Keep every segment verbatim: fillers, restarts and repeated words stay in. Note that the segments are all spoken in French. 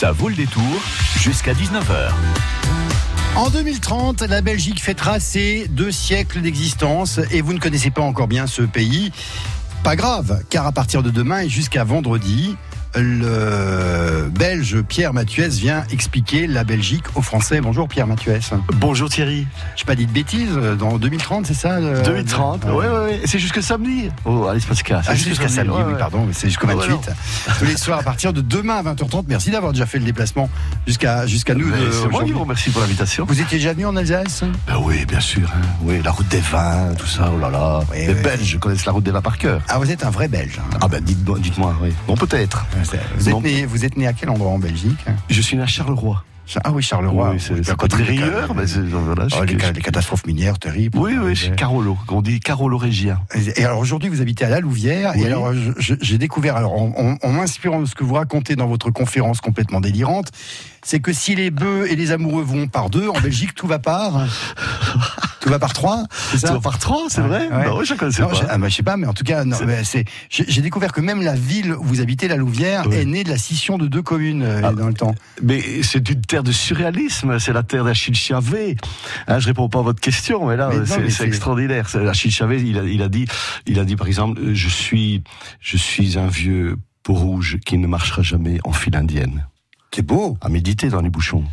Ça vaut le détour jusqu'à dix-neuf heures. En deux mille trente, la Belgique fêtera ses deux siècles d'existence et vous ne connaissez pas encore bien ce pays. Pas grave, car à partir de demain et jusqu'à vendredi, le Belge Pierre Mathuès vient expliquer la Belgique aux Français. Bonjour Pierre Mathuès. Bonjour Thierry. Je n'ai pas dit de bêtises, dans deux mille trente c'est ça le... deux mille trente, oui, oui, oui. C'est jusque samedi. Oh, allez, c'est pas ce cas. Ah, jusqu'à samedi, ouais, oui, ouais. pardon, mais c'est jusqu'au Ah, vingt-huit. ouais, Tous les soirs à partir de demain à vingt heures trente. Merci d'avoir déjà fait le déplacement jusqu'à, jusqu'à nous. Mais de- c'est moi qui aujourd'hui. vous remercie pour l'invitation. Vous étiez déjà venu en Alsace? Ben oui, bien sûr. hein. Oui, la route des vins, tout ça, oh là là. Oui, Les oui. Belges connaissent la route des vins par cœur. Ah, vous êtes un vrai Belge. hein. Ah ben dites-moi, dites-moi, oui. Bon, peut-être. Vous êtes, Non. né, vous êtes né à quel endroit en Belgique? Je suis né à Charleroi. Ah oui, Charleroi. Oui, c'est Oui, c'est à pas côté très des- rieur, mais c'est- voilà. je Oh, suis- les, je- les catastrophes minières terribles. Oui, oui, je suis Carolo. On dit Carolo-régien. Et alors aujourd'hui, vous habitez à La Louvière. Oui. Et alors, je- je- j'ai découvert, alors, en, en- en m'inspirant de ce que vous racontez dans votre conférence complètement délirante, c'est que si les bœufs et les amoureux vont par deux, en Belgique, tout va par. Tout va par trois, c'est ça? Tu vas par trois, c'est Ouais, vrai ouais. Non, oui, je ne connaissais Non, pas. je, ah, bah, je sais pas, mais en tout cas, non, C'est- mais c'est, j'ai, j'ai découvert que même la ville où vous habitez, La Louvière, Oui. est née de la scission de deux communes euh, Ah. dans le temps. Mais c'est une terre de surréalisme, c'est la terre d'Achille Chavet. Hein, je réponds pas à votre question, mais là, Mais non, c'est mais c'est c'est- extraordinaire. C'est- Achille Chavet, il a, il a dit, il a dit par exemple, euh, je suis, je suis un vieux peau rouge qui ne marchera jamais en file indienne. C'est beau. À méditer dans les bouchons.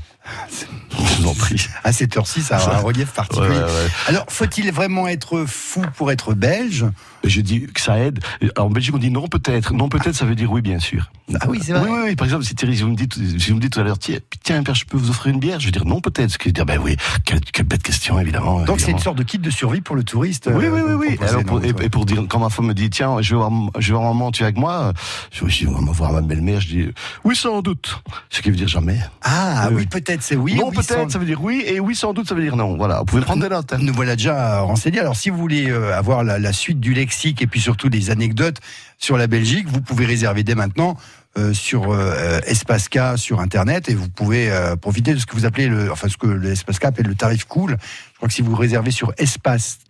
Je vous en prie. À cette heure-ci, ça a un relief particulier. Ouais, ouais, ouais. Alors, faut-il vraiment être fou pour être belge? Et je dis que ça aide. Alors, en Belgique, on dit non peut-être. Non peut-être, ça veut dire oui, bien sûr. Ah oui, c'est vrai. Oui, oui, oui. Par exemple, si Thierry, si vous me dites, si vous me dites tout à l'heure, tiens, tiens, Pierre, je peux vous offrir une bière, je vais dire non peut-être. Ce qui veut dire, ben oui, quelle, quelle bête question, évidemment. Donc c'est une évidemment. sorte de kit de survie pour le touriste. Oui, euh, oui, oui, vous oui. proposez Alors, dans pour, et, votre- et pour dire, quand ma femme me dit, tiens, je vais voir, je vais voir maman, tu es avec moi, je vais je vais voir ma belle-mère, je dis, oui, sans doute. Ce qui veut dire jamais. Ah Oui, oui, oui. peut-être, c'est oui. non, oui, peut-être, sans- ça veut dire oui, et oui, sans doute, ça veut dire non. Voilà. Vous pouvez prendre des notes. hein. Nous voilà déjà renseignés. Alors, si vous voulez euh, avoir la, la suite du lexique et puis surtout des anecdotes sur la Belgique, vous pouvez réserver dès maintenant euh, sur euh, Espace K sur Internet et vous pouvez euh, profiter de ce que vous appelez le, enfin ce que l'Espace K appelle le tarif cool. Je crois que si vous réservez sur espace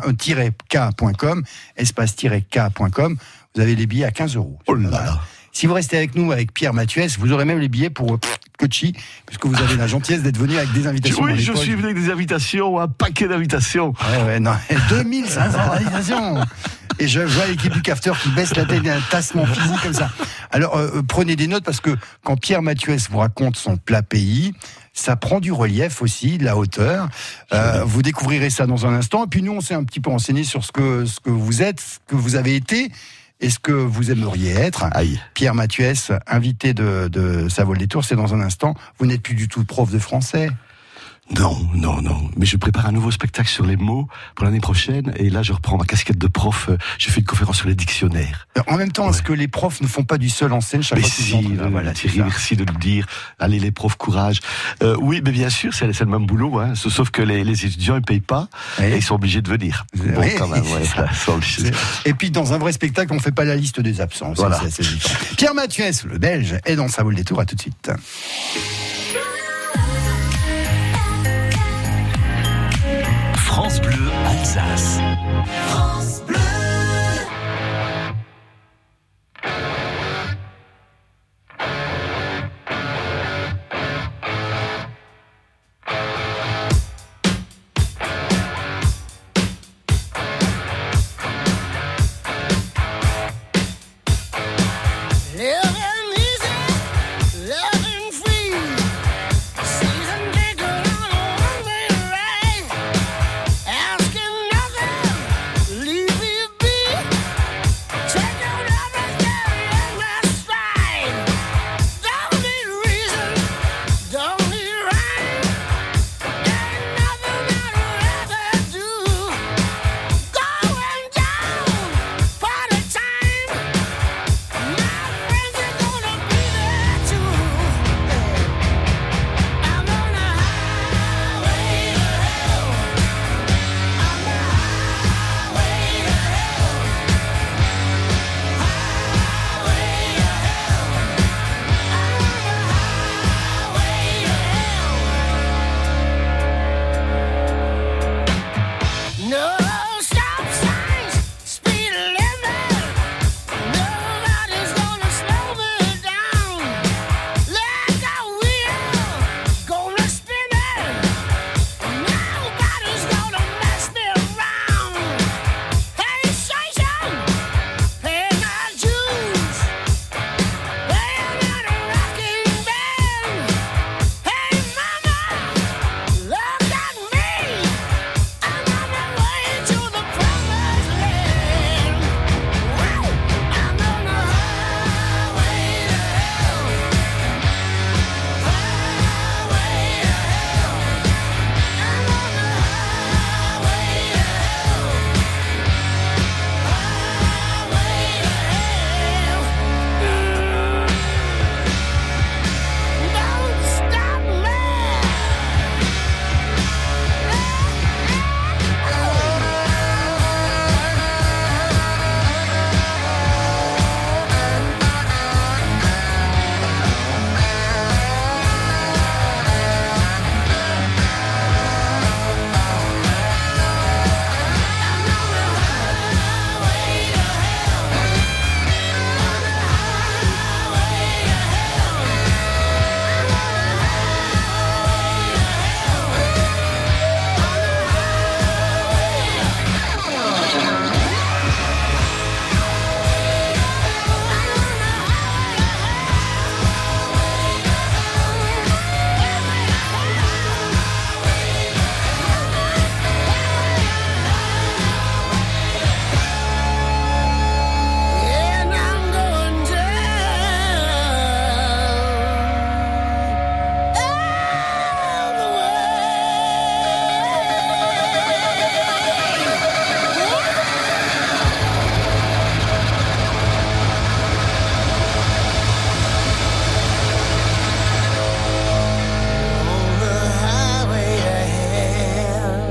k point com, espace k point com, vous avez les billets à quinze euros. Oh là là. Si vous restez avec nous, avec Pierre Mathuès, vous aurez même les billets pour euh, Kochi, puisque vous avez la gentillesse d'être venu avec des invitations. dans Oui, les je poches. suis venu avec des invitations, un paquet d'invitations. Ouais, ouais, non, deux mille cinq cents invitations. Et je vois l'équipe du cafeteur qui baisse la tête d'un tassement physique comme ça. Alors, euh, prenez des notes parce que quand Pierre Mathuès vous raconte son plat pays, ça prend du relief aussi, de la hauteur. Euh, vous découvrirez ça dans un instant. Et puis nous, on s'est un petit peu renseigné sur ce que, ce que vous êtes, ce que vous avez été et ce que vous aimeriez être. Aïe. Pierre Mathuès, invité de, de Ça vaut le détour, c'est dans un instant. Vous n'êtes plus du tout prof de français. Non, non, non. Mais je prépare un nouveau spectacle sur les mots pour l'année prochaine. Et là, je reprends ma casquette de prof. J'ai fait une conférence sur les dictionnaires. En même temps, est-ce Ouais. que les profs ne font pas du seul en scène chaque Mais fois qu'ils si, entrent euh, Voilà, c'est Thierry, ça. merci de le dire. Allez, les profs, courage. Euh, oui, mais bien sûr, c'est c'est le même boulot. Hein. Sauf que les, les étudiants, ils payent pas. Oui. Et ils sont obligés de venir. Oui, Bon, quand même, c'est ouais, ça. ils sont obligés. C'est- Et puis dans un vrai spectacle, on fait pas la liste des absents. C'est- Voilà. c'est assez évident. Pierre Mathuès, le Belge, est dans Ça vaut le détour. À tout de suite. France Bleu Alsace. Living easy, living free. Season ticket on a one-way ride. Asking nothing, leave me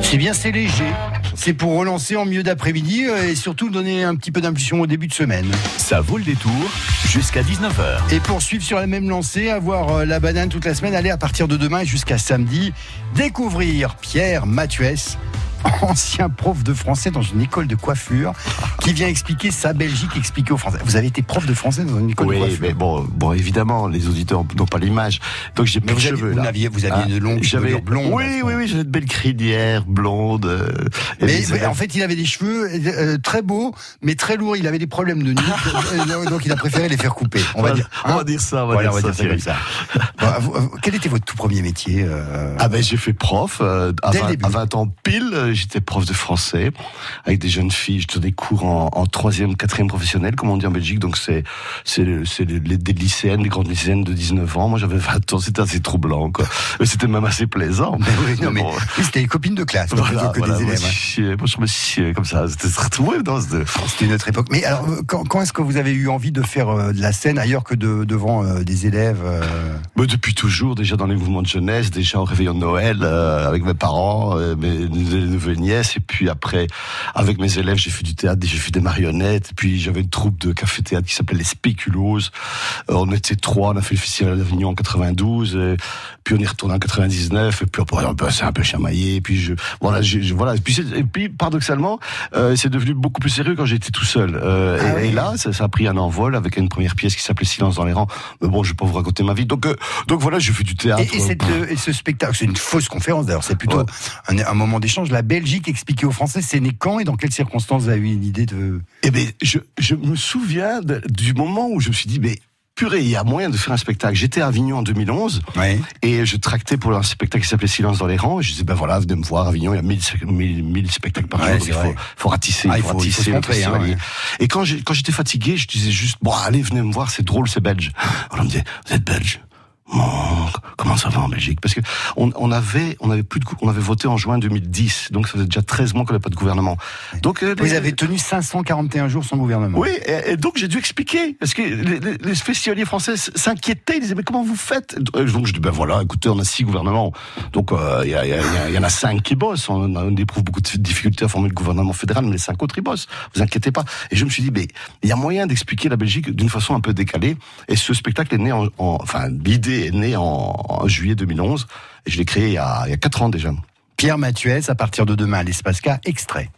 C'est bien, c'est léger. C'est pour relancer en milieu d'après-midi euh, et surtout donner un petit peu d'impulsion au début de semaine. Ça vaut le détour jusqu'à dix-neuf heures. Et pour suivre sur la même lancée, avoir euh, la banane toute la semaine, aller à partir de demain jusqu'à samedi, découvrir Pierre Mathuès, ancien prof de français dans une école de coiffure, qui vient expliquer sa Belgique expliquée aux Français. Vous avez été prof de français dans une école Oui, de coiffure. mais bon, bon, évidemment, les auditeurs n'ont pas l'image. Donc j'ai Mais plus de vous, aviez, cheveux vous, là. aviez, vous aviez Hein, une longue j'avais chevelure blonde. Oui, à ce oui, moment-là. oui, j'avais de belles crinières blondes. euh, et Mais, des mais élèves- en fait, il avait des cheveux euh, très beaux, mais très lourds. Il avait des problèmes de nuque, euh, donc il a préféré les faire couper. On va Voilà, dire. on va dire ça, on va Voilà, dire on va ça, dire ça comme ça. Bon, vous, vous, quel était votre tout premier métier euh... Ah ben j'ai fait prof euh, à, Dès le vingt, début. à vingt ans pile, euh, j'étais prof de français avec des jeunes filles. Je donnais des cours en, en troisième, quatrième professionnel, comme on dit en Belgique. Donc c'est c'est le- c'est les, les- des lycéennes, des grandes lycéennes de dix-neuf ans. Moi j'avais vingt ans, c'était assez troublant quoi. Mais c'était même assez plaisant. Mais oui, non, mais bon, oui, c'était les copines de classe plutôt voilà, que voilà, des moi, élèves. je hein. chiais, moi je me chiais comme ça. C'était très trouvé dans ce. C'était une autre époque. Mais alors, euh, quand, quand est-ce que vous avez eu envie de faire euh, de la scène ailleurs que de, devant euh, des élèves euh... Mais depuis toujours, déjà dans les mouvements de jeunesse, déjà au réveillon de Noël, euh, avec mes parents, euh, mes neveux et nièces, et puis après, avec mes élèves, j'ai fait du théâtre, j'ai fait des marionnettes, et puis j'avais une troupe de café-théâtre qui s'appelait Les Spéculoos. Euh, on était trois, on a fait le festival d'Avignon en quatre-vingt-douze, et puis on est retourné en quatre-vingt-dix-neuf, et puis après, on s'est un peu chamaillé, et puis je, voilà, je, je- voilà, et puis, c'est- et puis paradoxalement, euh, c'est devenu beaucoup plus sérieux quand j'étais tout seul. Euh, Ah et, oui. et là, ça, ça a pris un envol avec une première pièce qui s'appelait Silence dans les rangs. Mais bon, je vais pas vous raconter ma vie. Donc, euh, donc voilà, j'ai fait du théâtre. Et, et, cette, euh, et ce spectacle, c'est une fausse conférence d'ailleurs, c'est plutôt Ouais. un, un moment d'échange. La Belgique expliquée aux Français, c'est né quand et dans quelles circonstances vous avez eu une idée de... Eh ben, je, je me souviens de- du moment où je me suis dit, mais purée, il y a moyen de faire un spectacle. J'étais à Avignon en deux mille onze Ouais. et je tractais pour un spectacle qui s'appelait Silence dans les rangs. Et je disais, ben voilà, venez me voir, Avignon, il y a mille, mille, mille spectacles par Ouais, jour. c'est donc il vrai. faut, faut ratisser, Ah, il faut il faut- il faut ratisser se le montrer, hein, festivalier. ouais. Et quand j'ai- quand j'étais fatigué, je disais juste, bon, allez, venez me voir, c'est drôle, c'est belge. Alors on me disait, vous êtes belge? Bon, comment ça va en Belgique? Parce que on, on avait, on avait plus de, cou- on avait voté en juin deux mille dix, donc ça faisait déjà treize mois qu'on n'avait pas de gouvernement. Donc euh, Vous les- avez tenu cinq cent quarante et un jours sans gouvernement. oui, et, et donc j'ai dû expliquer, parce que les, les, les festivaliers français s'inquiétaient, ils disaient, mais comment vous faites? Donc je dis, ben voilà, écoutez, on a six gouvernements, donc euh, il y, a- il y, a- il y en a cinq qui bossent, on, on éprouve beaucoup de difficultés à former le gouvernement fédéral, mais les cinq autres, ils bossent, vous inquiétez pas. Et je me suis dit, mais il y a moyen d'expliquer la Belgique d'une façon un peu décalée, et ce spectacle est né, en, en- enfin l'idée est née en, en juillet deux mille onze, et je l'ai créé il y a, il y a quatre ans déjà. Pierre Mathuès, à partir de demain à l'Espace K, extrait.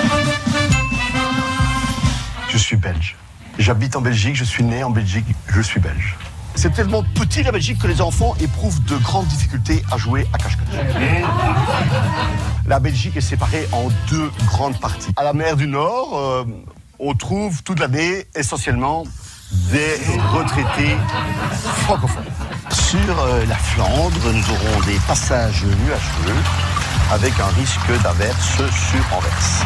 Je suis belge. J'habite en Belgique, je suis né en Belgique, je suis belge. C'est tellement petit la Belgique que les enfants éprouvent de grandes difficultés à jouer à cache-cache. La Belgique est séparée en deux grandes parties. À la mer du Nord, euh, on trouve toute l'année essentiellement des retraités francophones. Sur euh, la Flandre, nous aurons des passages nuageux avec un risque d'averse sur Anvers.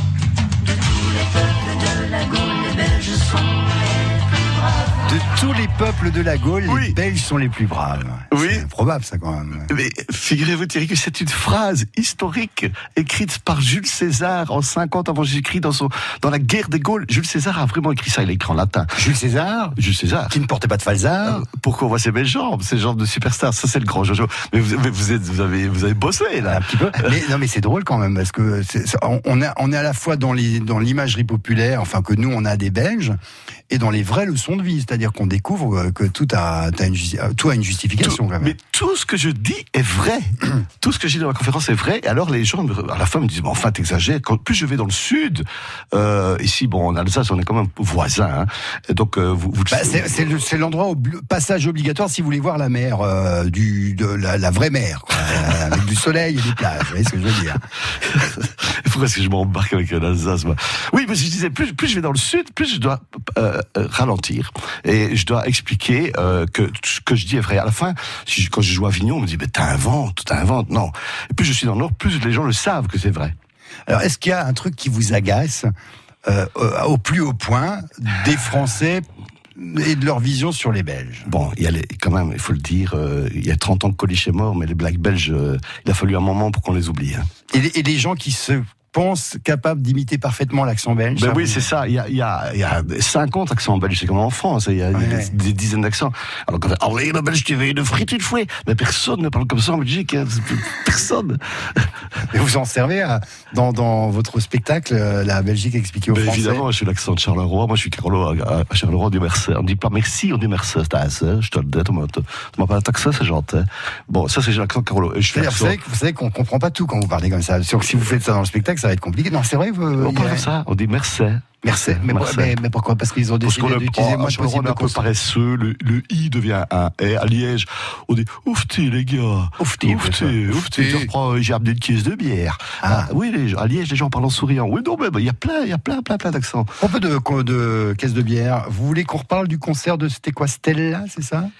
De tous les peuples de la Gaule, les Oui. Belges sont les plus braves. Oui. C'est improbable ça quand même. Mais figurez-vous Thierry que c'est une phrase historique écrite par Jules César en cinquante avant Jésus-Christ dans son dans la guerre des Gaules. Jules César a vraiment écrit ça, il a écrit en latin. Jules César, Jules César. qui ne portait pas de falzar. Euh, Pourquoi on voit ces belles jambes, ces jambes de superstar? Ça c'est le grand Jojo. Mais vous, mais vous êtes, vous avez, vous avez bossé là. Un petit peu. Mais non, mais c'est drôle quand même parce que c'est- c'est- on, on est, on est à la fois dans les, dans l'imagerie populaire, enfin que nous on a des Belges, et dans les vraies leçons de vie, c'est-à-dire qu'on découvre euh, que tout a, t'as une, justi- euh, tout a une justification Tout- quand même. mais tout ce que je dis est vrai. Tout ce que je dis dans la conférence est vrai. Et alors les gens, me- à la fin, me disent, bon, enfin, t'exagères. Quand plus je vais dans le sud, euh, ici, bon, en Alsace, on est quand même voisins. Hein. Et donc, euh, vous, vous le Bah, savez. c'est, c'est, le- c'est l'endroit au bl- passage obligatoire si vous voulez voir la mer, euh, du, de la, la vraie mer, quoi, euh, avec du soleil et des plages. Vous voyez ce que je veux dire? Pourquoi est-ce que je m'embarque avec l'Alsace, moi? Oui, parce que je disais, plus, plus je vais dans le sud, plus je dois euh, euh, ralentir. Et je dois expliquer euh, que ce que je dis est vrai. À la fin, si je- quand je joue à Avignon, on me dit, mais t'inventes, t'inventes. Non. Et plus je suis dans le nord, plus les gens le savent que c'est vrai. Alors, est-ce qu'il y a un truc qui vous agace euh, euh, au plus haut point des Français et de leur vision sur les Belges? Bon, il y a les, quand même, il faut le dire, euh, il y a trente ans que Coluche est mort, mais les blagues belges, euh, il a fallu un moment pour qu'on les oublie. Hein. Et les, et les gens qui se pense capable d'imiter parfaitement l'accent belge. Ben ça oui, vous- c'est ça. Il y a, il y a, il y a cinquante accents belges, c'est comme en France. Il y a, il y a Ouais. des, des dizaines d'accents. Alors quand on dit, le belge, tu veux une frite une fouet. Mais personne ne parle comme ça en Belgique. Hein. Personne. Et vous en servez à- dans, dans votre spectacle, euh, la Belgique expliquée aux Ben Français. évidemment, je suis l'accent de Charleroi. Moi, je suis Carlo à, à Charleroi, on dit merci. On dit pas merci, on dit merci. C'est je te le dis, tu m'as tu m'as pas taxé, c'est gentil. Bon, ça, c'est l'accent Carlo. Et je fais C'est-à-dire, vous l'accent. savez, que- vous savez qu'on comprend pas tout quand vous parlez comme ça. Sur- Si vous faites ça dans le spectacle, ça va être compliqué. Non, c'est vrai. Vous, On il y parle a- comme ça, on dit merci. Merci. Mais, Merci. mais, mais pourquoi? Parce qu'ils ont Parce décidé qu'on est, d'utiliser oh, moins à de Charleroi, on possible est un de peu consonnes. paresseux, le, le i devient un et. À Liège, on dit oufti les gars, Oufti, oufti, peut-être. oufti. Oufti. Je reprends, j'ai amené une caisse de bière. Ah. Ah, oui, les, à Liège, les gens parlent en souriant. Oui, non, mais il y a plein, il y a plein, plein, plein d'accents. Un peu de, de caisse de bière. Vous voulez qu'on reparle du concert de, c'était quoi, Stella, c'est ça?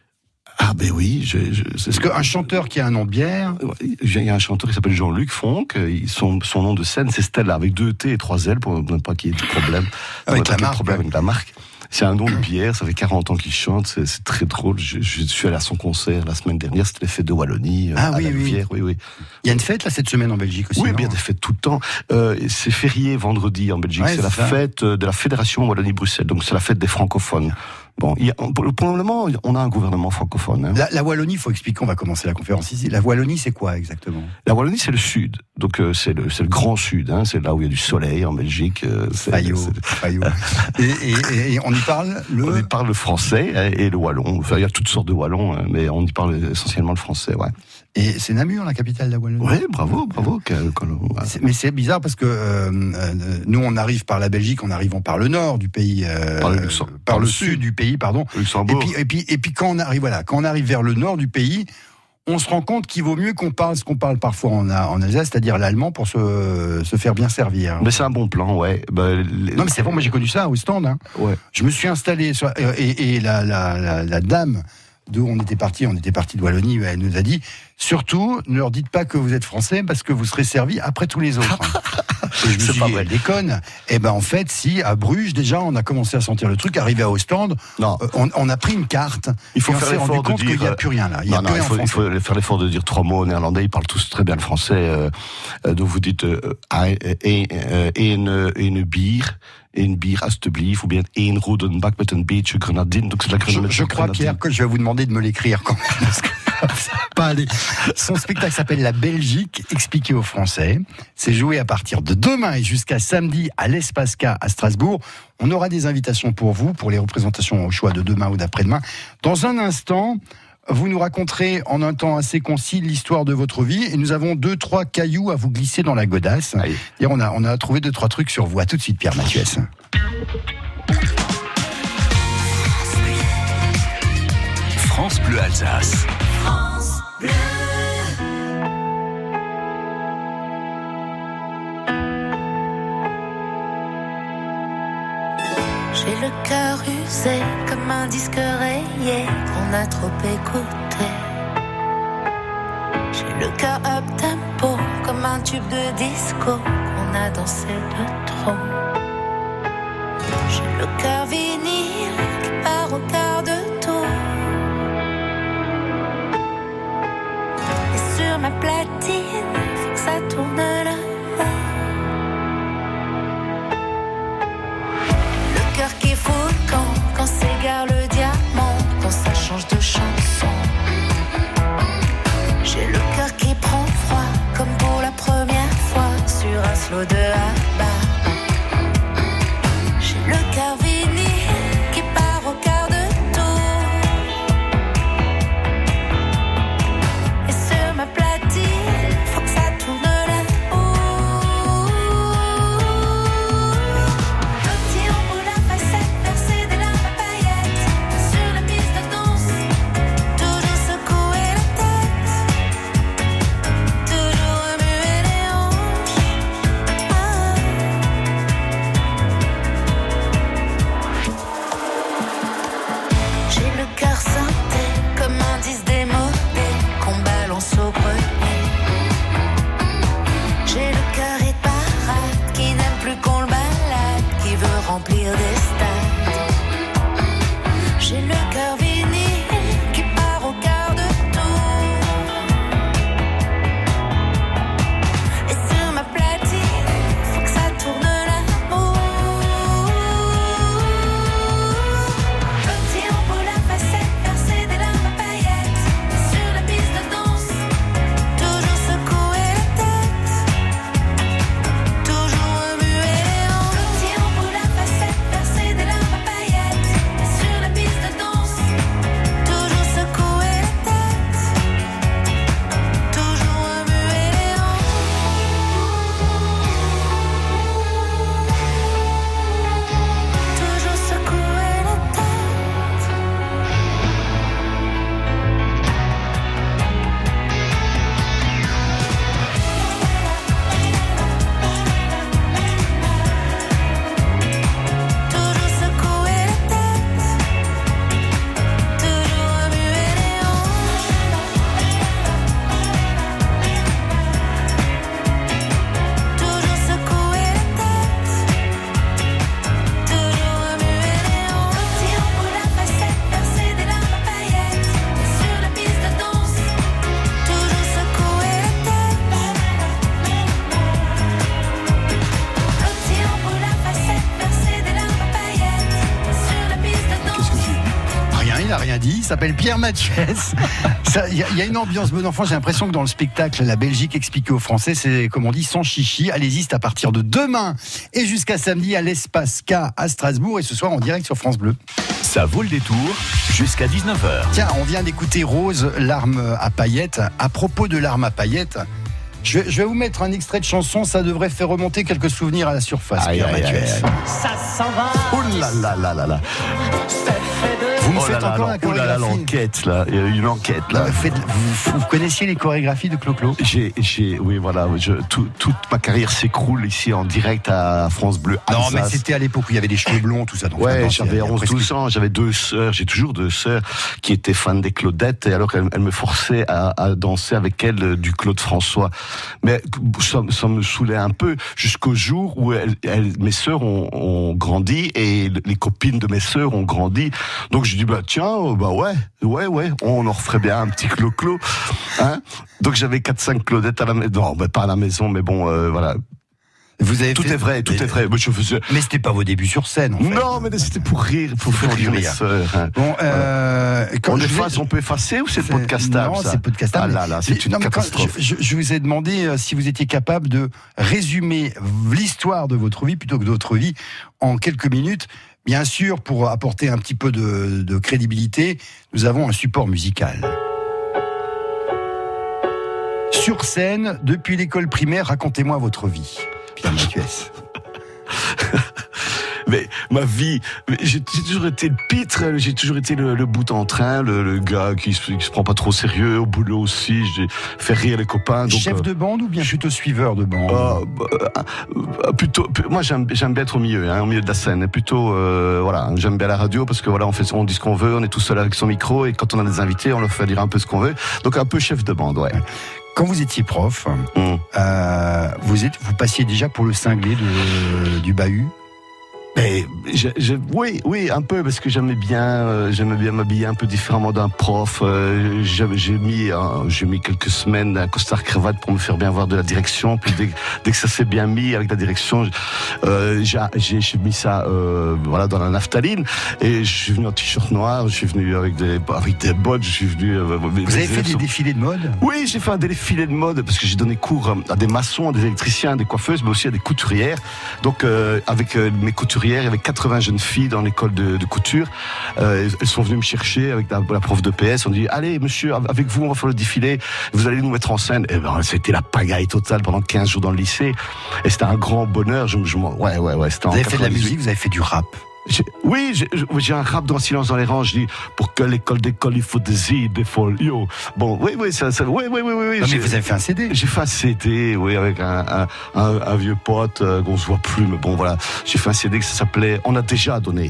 Ah ben oui, je, je, c'est Parce qu'un chanteur qui a un nom de bière, il y a un chanteur qui s'appelle Jean-Luc Fonck. Il- Son, son nom de scène, c'est Stella, avec deux T et trois L, pour ne pas qu'il y ait de problème. Avec Pour la pas qu'il y ait de marque, problème ouais. avec la marque. C'est un nom de bière, ça fait quarante ans qu'il chante, c'est, c'est très drôle. Je, je suis allé à son concert la semaine dernière, c'était les fêtes de Wallonie, Ah à oui, la oui. Louvière, oui, oui. il y a une fête là cette semaine en Belgique aussi. Oui, non bien des fêtes tout le temps. Euh, c'est férié vendredi en Belgique. Ouais, c'est la c'est ça. fête de la Fédération Wallonie-Bruxelles. Donc c'est la fête des francophones. Bon, il y a, pour, pour le moment, on a un gouvernement francophone. Hein. La, la Wallonie, il faut expliquer, on va commencer la conférence ici. La Wallonie, c'est quoi exactement? La Wallonie, c'est le sud. Donc euh, c'est le, c'est le grand sud. Hein. C'est là où il y a du soleil en Belgique. Euh, c'est, Fayot. c'est- Fayot. Et, et- et on y parle On le. y parle le français hein, et le wallon. Enfin, il y a toutes sortes de wallons, hein, mais on y parle essentiellement le français. Ouais. Et c'est Namur, la capitale de la Wallonie. Oui, bravo, bravo. que- que- ouais. C'est- Mais c'est bizarre parce que euh, euh, nous, on arrive par la Belgique en arrivant par le nord du pays, euh, Par le Luxem- par par le le sud sud. du pays, pardon. Et Luxembourg. puis, et puis, et puis quand on arrive, voilà, quand on arrive vers le nord du pays, on se rend compte qu'il vaut mieux qu'on parle ce qu'on parle parfois en, en Alsace, c'est-à-dire l'allemand, pour se, se faire bien servir. Mais c'est un bon plan, ouais. Bah, les- Non, mais c'est bon, moi j'ai connu ça au stand. Hein. Ouais. Je me suis installé sur- euh, et, et la, la, la, la dame d'où on était parti, on était parti de Wallonie, elle nous a dit surtout ne leur dites pas que vous êtes français parce que vous serez servis après tous les autres. Et je me C'est suis pas dit, vrai. elle déconne. Et ben en fait, si à Bruges déjà, on a commencé à sentir le truc. Arrivé à Ostende, Non. euh, on, on a pris une carte. Il faut et on faire s'est rendu l'effort de compte qu'il dire. n'y a plus rien là. Il y a Non, non, plus il rien faut, en il français. faut faire l'effort de dire trois mots en néerlandais. Ils parlent tous très bien le français. Euh, euh, donc vous dites euh, un- een euh, een, een bier, een bier alstublieft, ou bien een rodenbak met een beetje grenadine. Donc c'est de la Je, grenadine. je crois, Pierre, que je vais vous demander de me l'écrire quand même. Parce que ça va pas aller. Son spectacle s'appelle La Belgique, expliqué aux Français. C'est joué à partir de demain et jusqu'à samedi à l'Espace K à Strasbourg. On aura des invitations pour vous, pour les représentations au choix de demain ou d'après-demain. Dans un instant, vous nous raconterez en un temps assez concis l'histoire de votre vie et nous avons deux, trois cailloux à vous glisser dans la godasse. Allez. Et on a, on a trouvé deux, trois trucs sur vous. À tout de suite, Pierre Mathiès. France Bleu Alsace. J'ai le cœur usé comme un disque rayé qu'on a trop écouté. J'ai le cœur up tempo comme un tube de disco qu'on a dansé de trop. J'ai le cœur vinyle qui part au quart de tour. Et sur ma platine, faut que ça tourne là. Le cœur qui fout le camp quand s'égare le diamant, quand ça change de chanson. J'ai le cœur qui prend froid comme pour la première fois sur un slow de Abba. J'ai le cœur vinyle qui part au quart de tour. Et sur ma platine, faut que ça tourne là-haut. s'appelle Pierre Mathiès. Il y, y a une ambiance bon enfant. J'ai l'impression que dans le spectacle, la Belgique expliquée aux Français, c'est comme on dit, sans chichi. Allez-y, c'est à partir de demain et jusqu'à samedi à l'Espace K à Strasbourg et ce soir en direct sur France Bleu. Ça vaut le détour jusqu'à dix-neuf heures. Tiens, on vient d'écouter Rose, Larmes à paillettes. À propos de Larmes à paillettes, je vais, je vais vous mettre un extrait de chanson. Ça devrait faire remonter quelques souvenirs à la surface. Aïe, Pierre aïe, Mathiès. aïe, aïe. Ça s'en va. Oh là là là là là. Vous me Oh là faites là, encore là, la oh là là, chorégraphie. l'enquête là, il y a eu une enquête Non, là. mais faites- vous, vous connaissiez les chorégraphies de Clo-Clo? J'ai, j'ai, oui voilà, je, tout, toute ma carrière s'écroule ici en direct à France Bleu. Non, mais Alsace. c'était à l'époque où il y avait des cheveux blonds, tout ça. Donc Ouais, maintenant, c'est- j'avais il y a onze presque- douze ans, j'avais deux sœurs, j'ai toujours deux sœurs qui étaient fans des Claudettes et alors elles, elles me forçaient à, à danser avec elles euh, du Claude François. Mais ça, ça me saoulait un peu jusqu'au jour où elles, elles, mes sœurs ont, ont grandi et les copines de mes sœurs ont grandi. Donc je dis bah tiens, euh, bah ouais, ouais, ouais, on en referait bien un petit Clo-Clo. Hein. Donc j'avais quatre cinq Claudettes à la maison, non, mais pas à la maison, mais bon, euh, voilà. Vous avez Tout fait- est vrai, tout mais, est vrai. Mais je faisais. Mais c'était pas vos débuts sur scène, en fait. Non, mais c'était pour rire, pour faire rire mes rire. sœurs. Hein. Bon, euh, quand On je efface, vais- on peut effacer ou c'est C'est- podcastable Non, ça c'est podcastable. Ah là là, c'est une Non, mais quand catastrophe. je, je- je vous ai demandé euh, si vous étiez capable de résumer l'histoire de votre vie plutôt que d'autres vies en quelques minutes. Bien sûr, pour apporter un petit peu de, de crédibilité, nous avons un support musical. Sur scène, depuis l'école primaire, racontez-moi votre vie. Pierre Mathiès. Mais ma vie, mais j'ai j'ai toujours été le pitre, j'ai toujours été le, le bout en train, le, le gars qui se, qui se prend pas trop au sérieux, au boulot aussi, j'ai fait rire les copains. Donc, Chef euh, de bande ou bien plutôt suiveur de bande? euh, bah, euh, plutôt, moi j'aime j'aime bien être au milieu, hein, au milieu de la scène. Et plutôt, euh, voilà, j'aime bien la radio parce que voilà, on fait, on dit ce qu'on veut, on est tout seul avec son micro et quand on a des invités, on leur fait dire un peu ce qu'on veut. Donc un peu chef de bande, ouais. Quand vous étiez prof, Mmh. euh, vous, êtes, vous passiez déjà pour le cinglé de, du bahut? Mais je, je, oui, oui, un peu parce que j'aimais bien, euh, j'aimais bien m'habiller un peu différemment d'un prof. Euh, j'avais- j'ai mis, euh, j'ai mis quelques semaines un costard cravate pour me faire bien voir de la direction. Puis dès, dès que ça s'est bien mis avec la direction, euh, j'ai, j'ai, j'ai mis ça, euh, voilà, dans la naphtaline. Et je suis venu en t-shirt noir. Je suis venu avec des, avec des bottes. Je suis venu. Euh, Vous avez fait des défilés de mode? Oui, j'ai fait un défilé de mode parce que j'ai donné cours à des maçons, à des électriciens, à des coiffeuses, mais aussi à des couturières. Donc, euh, avec euh, mes couturières, il y avait quatre-vingts jeunes filles dans l'école de, de couture. Euh, elles sont venues me chercher avec la, la prof de P S. On dit, allez, monsieur, avec vous, on va faire le défilé. Vous allez nous mettre en scène. Et ben, c'était la pagaille totale pendant quinze jours dans le lycée. Et c'était un grand bonheur. Je, je, ouais, ouais, ouais. C'était Vous en avez fait de la quatre-vingt-dix-huit. musique, vous avez fait du rap. J'ai- Oui, j'ai, j'ai un rap dans Silence dans les rangs. Je dis, pour que l'école d'école, il faut des idées, des folios. Bon, oui, oui, ça, ça, oui, oui, oui, oui. Non, mais j'ai- vous avez fait un C D. j'ai fait un C D, oui, avec un, un, un, un vieux pote euh, qu'on se voit plus, mais bon, voilà. J'ai fait un C D que ça s'appelait On a déjà donné.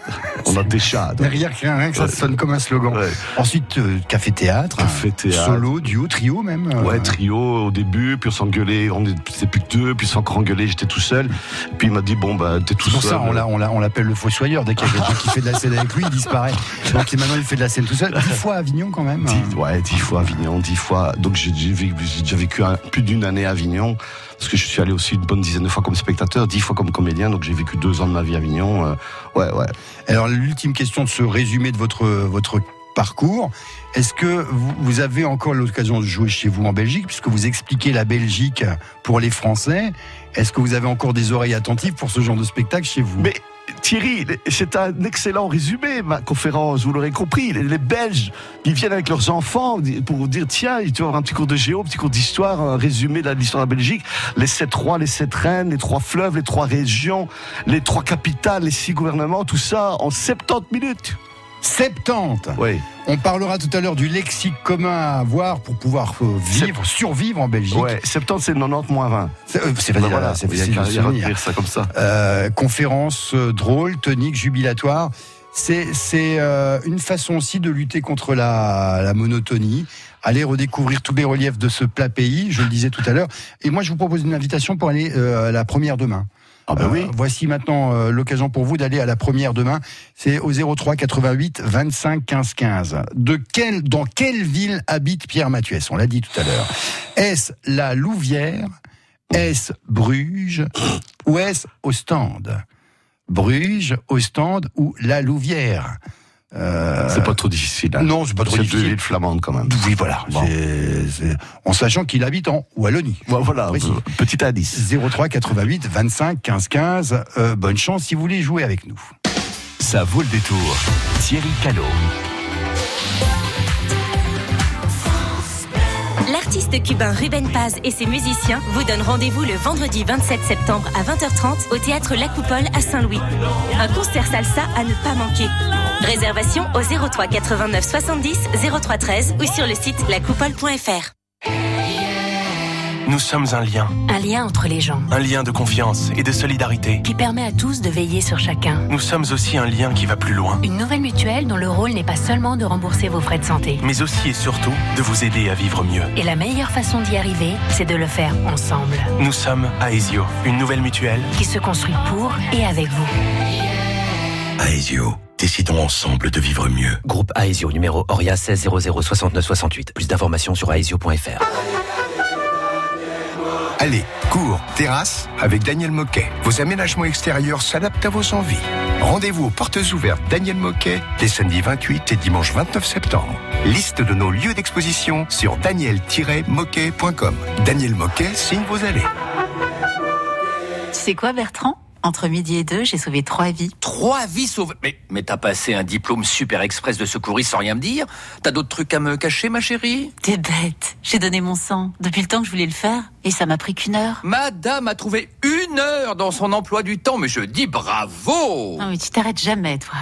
On a déjà donné. Derrière, rien que ça Ouais. sonne comme un slogan. Ouais. Ensuite, euh, café-théâtre. Café-théâtre. Solo, duo, trio même. euh, Ouais, trio au début, puis on s'engueulait, on était plus que deux, puis on s'est encore engueulé, j'étais tout seul. Puis il m'a dit, bon, bah, t'es tout C'est pour seul. ça, on, l'a- on, l'a- on l'appelle le fossoyeur. Dès qu'il y a quelqu'un qui fait de la scène avec lui, il disparaît. Donc maintenant, il fait de la scène tout seul. Dix fois à Avignon quand même. Dix, ouais, dix fois Avignon, dix fois. Donc j'ai, j'ai, vécu- j'ai déjà vécu un- plus d'une année à Avignon, parce que je suis allé aussi une bonne dizaine de fois comme spectateur, dix fois comme comédien, donc j'ai vécu deux ans de ma vie à Avignon. euh, ouais, ouais. Alors, l'ultime question de ce résumé de votre, votre parcours, est-ce que vous, vous avez encore l'occasion de jouer chez vous en Belgique, puisque vous expliquez la Belgique pour les Français? Est-ce que vous avez encore des oreilles attentives pour ce genre de spectacle chez vous? Mais Thierry, c'est un excellent résumé, ma conférence, vous l'aurez compris. Les, les Belges, ils viennent avec leurs enfants pour vous dire, tiens, tu vas avoir un petit cours de géo, un petit cours d'histoire, un résumé de l'histoire de la Belgique, les sept rois, les sept reines, les trois fleuves, les trois régions, les trois capitales, les six gouvernements, tout ça en soixante-dix minutes. soixante-dix. Oui. On parlera tout à l'heure du lexique commun à avoir pour pouvoir euh, vivre, survivre en Belgique. Ouais, soixante-dix, c'est quatre-vingt-dix moins vingt. C'est euh, c'est facile, Ben voilà, c'est il y a facile qu'à- de il y a qu'à souvenir. dire ça comme ça. Euh, conférence euh, drôle, tonique, jubilatoire. C'est c'est euh, une façon aussi de lutter contre la, la monotonie. Aller redécouvrir tous les reliefs de ce plat pays, je le disais tout à l'heure. Et moi, je vous propose une invitation pour aller euh, à la première demain. Ah ben oui. Euh, voici maintenant euh, l'occasion pour vous d'aller à la première demain. C'est au zéro trois quatre-vingt-huit vingt-cinq quinze quinze. De quelle, dans quelle ville habite Pierre Mathiès? On l'a dit tout à l'heure. Est-ce la Louvière? Est-ce Bruges? Ou est-ce Ostende? Bruges, Ostende ou la Louvière? Euh, C'est pas trop difficile. Hein. Non, c'est pas trop c'est difficile. deux villes flamandes quand même. Oui, voilà. Bon. C'est, c'est, en sachant qu'il habite en Wallonie. Voilà, Précis. petit indice. zéro trois quatre-vingt-huit vingt-cinq quinze quinze. Euh, bonne chance si vous voulez jouer avec nous. Ça vaut le détour. Thierry Callot. L'artiste cubain Ruben Paz et ses musiciens vous donnent rendez-vous le vendredi vingt-sept septembre à vingt heures trente au théâtre La Coupole à Saint-Louis. Un concert salsa à ne pas manquer. Réservation au zéro trois quatre-vingt-neuf soixante-dix zéro trois treize ou sur le site la coupole point f r. Nous sommes un lien, Un lien entre les gens un lien de confiance et de solidarité. qui permet à tous de veiller sur chacun. Nous sommes aussi un lien qui va plus loin, Une nouvelle mutuelle dont le rôle n'est pas seulement de rembourser vos frais de santé. mais aussi et surtout de vous aider à vivre mieux. Et la meilleure façon d'y arriver, c'est de le faire ensemble. Nous sommes Aesio, une nouvelle mutuelle. Qui se construit pour et avec vous. Aesio, décidons ensemble de vivre mieux. Groupe Aesio, numéro Oria seize zéro zéro soixante-neuf soixante-huit. Plus d'informations sur aesio point f r. Allez, cours, terrasse, avec Daniel Moquet. Vos aménagements extérieurs s'adaptent à vos envies. Rendez-vous aux portes ouvertes Daniel Moquet, les samedis vingt-huit et dimanche vingt-neuf septembre. Liste de nos lieux d'exposition sur daniel tiret moquet point com. Daniel Moquet signe vos allées. Tu sais quoi, Bertrand ? Entre midi et deux, j'ai sauvé trois vies. Trois vies sauvées. Mais, mais t'as passé un diplôme super express de secouriste sans rien me dire. T'as d'autres trucs à me cacher, ma chérie? T'es bête. J'ai donné mon sang depuis le temps que je voulais le faire et ça m'a pris qu'une heure. Madame a trouvé une heure dans son emploi du temps, mais je dis bravo. Non mais tu t'arrêtes jamais, toi.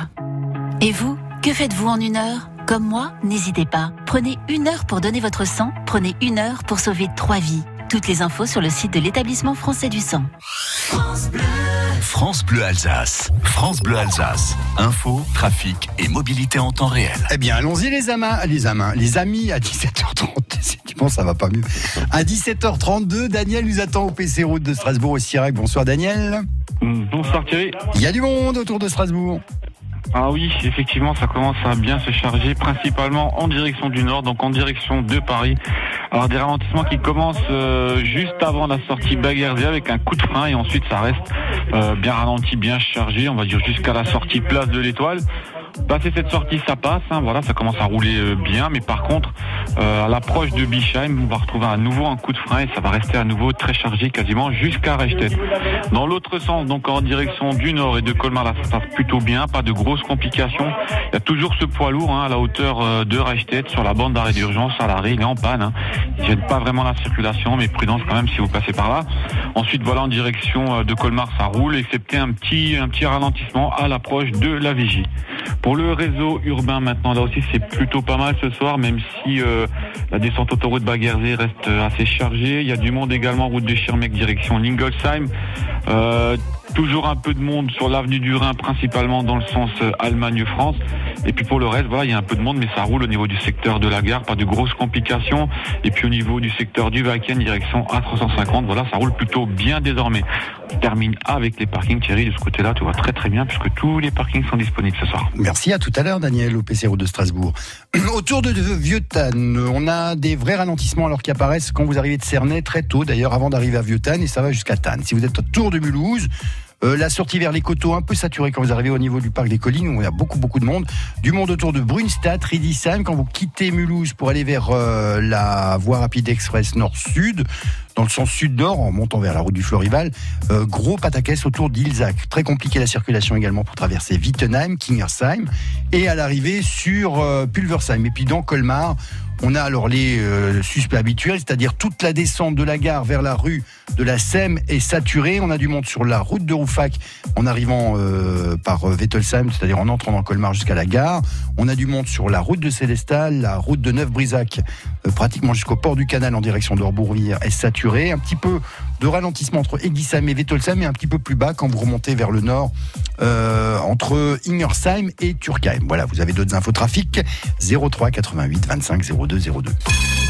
Et vous, que faites-vous en une heure ? Comme moi, n'hésitez pas. Prenez une heure pour donner votre sang. Prenez une heure pour sauver trois vies. Toutes les infos sur le site de l'établissement français du sang. France Bleu. France Bleu Alsace. France Bleu Alsace. Info, trafic et mobilité en temps réel. Eh bien, allons-y les amas, les amas, les amis à dix-sept heures trente. Tu penses ça va pas mieux. À dix-sept heures trente-deux, Daniel nous attend au P C Route de Strasbourg au Sirac. Bonsoir Daniel. Bonsoir Thierry. Il y a du monde autour de Strasbourg. Ah oui, effectivement, ça commence à bien se charger, principalement en direction du nord, donc en direction de Paris. Alors des ralentissements qui commencent euh, juste avant la sortie Baguerzé avec un coup de frein et ensuite ça reste euh, bien ralenti, bien chargé, on va dire jusqu'à la sortie Place de l'Étoile. Passé cette sortie, ça passe, hein, voilà, ça commence à rouler euh, bien, mais par contre, euh, à l'approche de Bischheim, on va retrouver à nouveau un coup de frein et ça va rester à nouveau très chargé, quasiment jusqu'à Reichstätt. Dans l'autre sens, donc en direction du nord et de Colmar, là, ça se passe plutôt bien, pas de grosses complications. Il y a toujours ce poids lourd hein, à la hauteur euh, de Reichstätt, sur la bande d'arrêt d'urgence, à l'arrêt, il est en panne. Hein. Il ne gêne pas vraiment la circulation, mais prudence quand même si vous passez par là. Ensuite, voilà, en direction euh, de Colmar, ça roule, excepté un petit, un petit ralentissement à l'approche de la Vigie. Pour le réseau urbain maintenant, là aussi c'est plutôt pas mal ce soir, même si euh, la descente autoroute Baguerzé reste assez chargée. Il y a du monde également, route de Schirmeck direction Lingolsheim. Euh, toujours un peu de monde sur l'avenue du Rhin, principalement dans le sens euh, Allemagne-France. Et puis pour le reste, voilà, il y a un peu de monde, mais ça roule au niveau du secteur de la gare, pas de grosses complications. Et puis au niveau du secteur du Wacken, direction A trois cent cinquante, voilà, ça roule plutôt bien désormais. On termine avec les parkings, Thierry, de ce côté-là, tu vois très très bien, puisque tous les parkings sont disponibles ce soir. Merci, à tout à l'heure Daniel, au P C Route de Strasbourg. Autour de Vieux-Tannes, on a des vrais ralentissements alors qui apparaissent quand vous arrivez de Cernay, très tôt d'ailleurs, avant d'arriver à Vieux-Tannes, et ça va jusqu'à Tannes. Si vous êtes autour de Mulhouse, Euh, la sortie vers les coteaux un peu saturée quand vous arrivez au niveau du parc des Collines où il y a beaucoup beaucoup de monde. Du monde autour de Brunstadt, Riedisheim. Quand vous quittez Mulhouse pour aller vers euh, la voie rapide express nord-sud, dans le sens sud-nord, en montant vers la route du Florival, euh, gros pataquès autour d'Ilzac. Très compliqué la circulation également pour traverser Wittenheim, Kingersheim et à l'arrivée sur euh, Pulversheim. Et puis dans Colmar, on a alors les euh, suspects habituels, c'est-à-dire toute la descente de la gare vers la rue de la Sème est saturée. On a du monde sur la route de Rouffach en arrivant euh, par euh, Wettelsheim, c'est-à-dire en entrant dans Colmar jusqu'à la gare. On a du monde sur la route de Célestal, la route de Neuf-Brisac, euh, pratiquement jusqu'au port du canal en direction d'Orbourvire est saturée. Un petit peu de ralentissement entre Egisheim et Wettelsheim et un petit peu plus bas quand vous remontez vers le nord euh, entre Ingersheim et Turkheim. Voilà, vous avez d'autres infos trafic zéro trois quatre-vingt-huit vingt-cinq zéro deux zéro deux.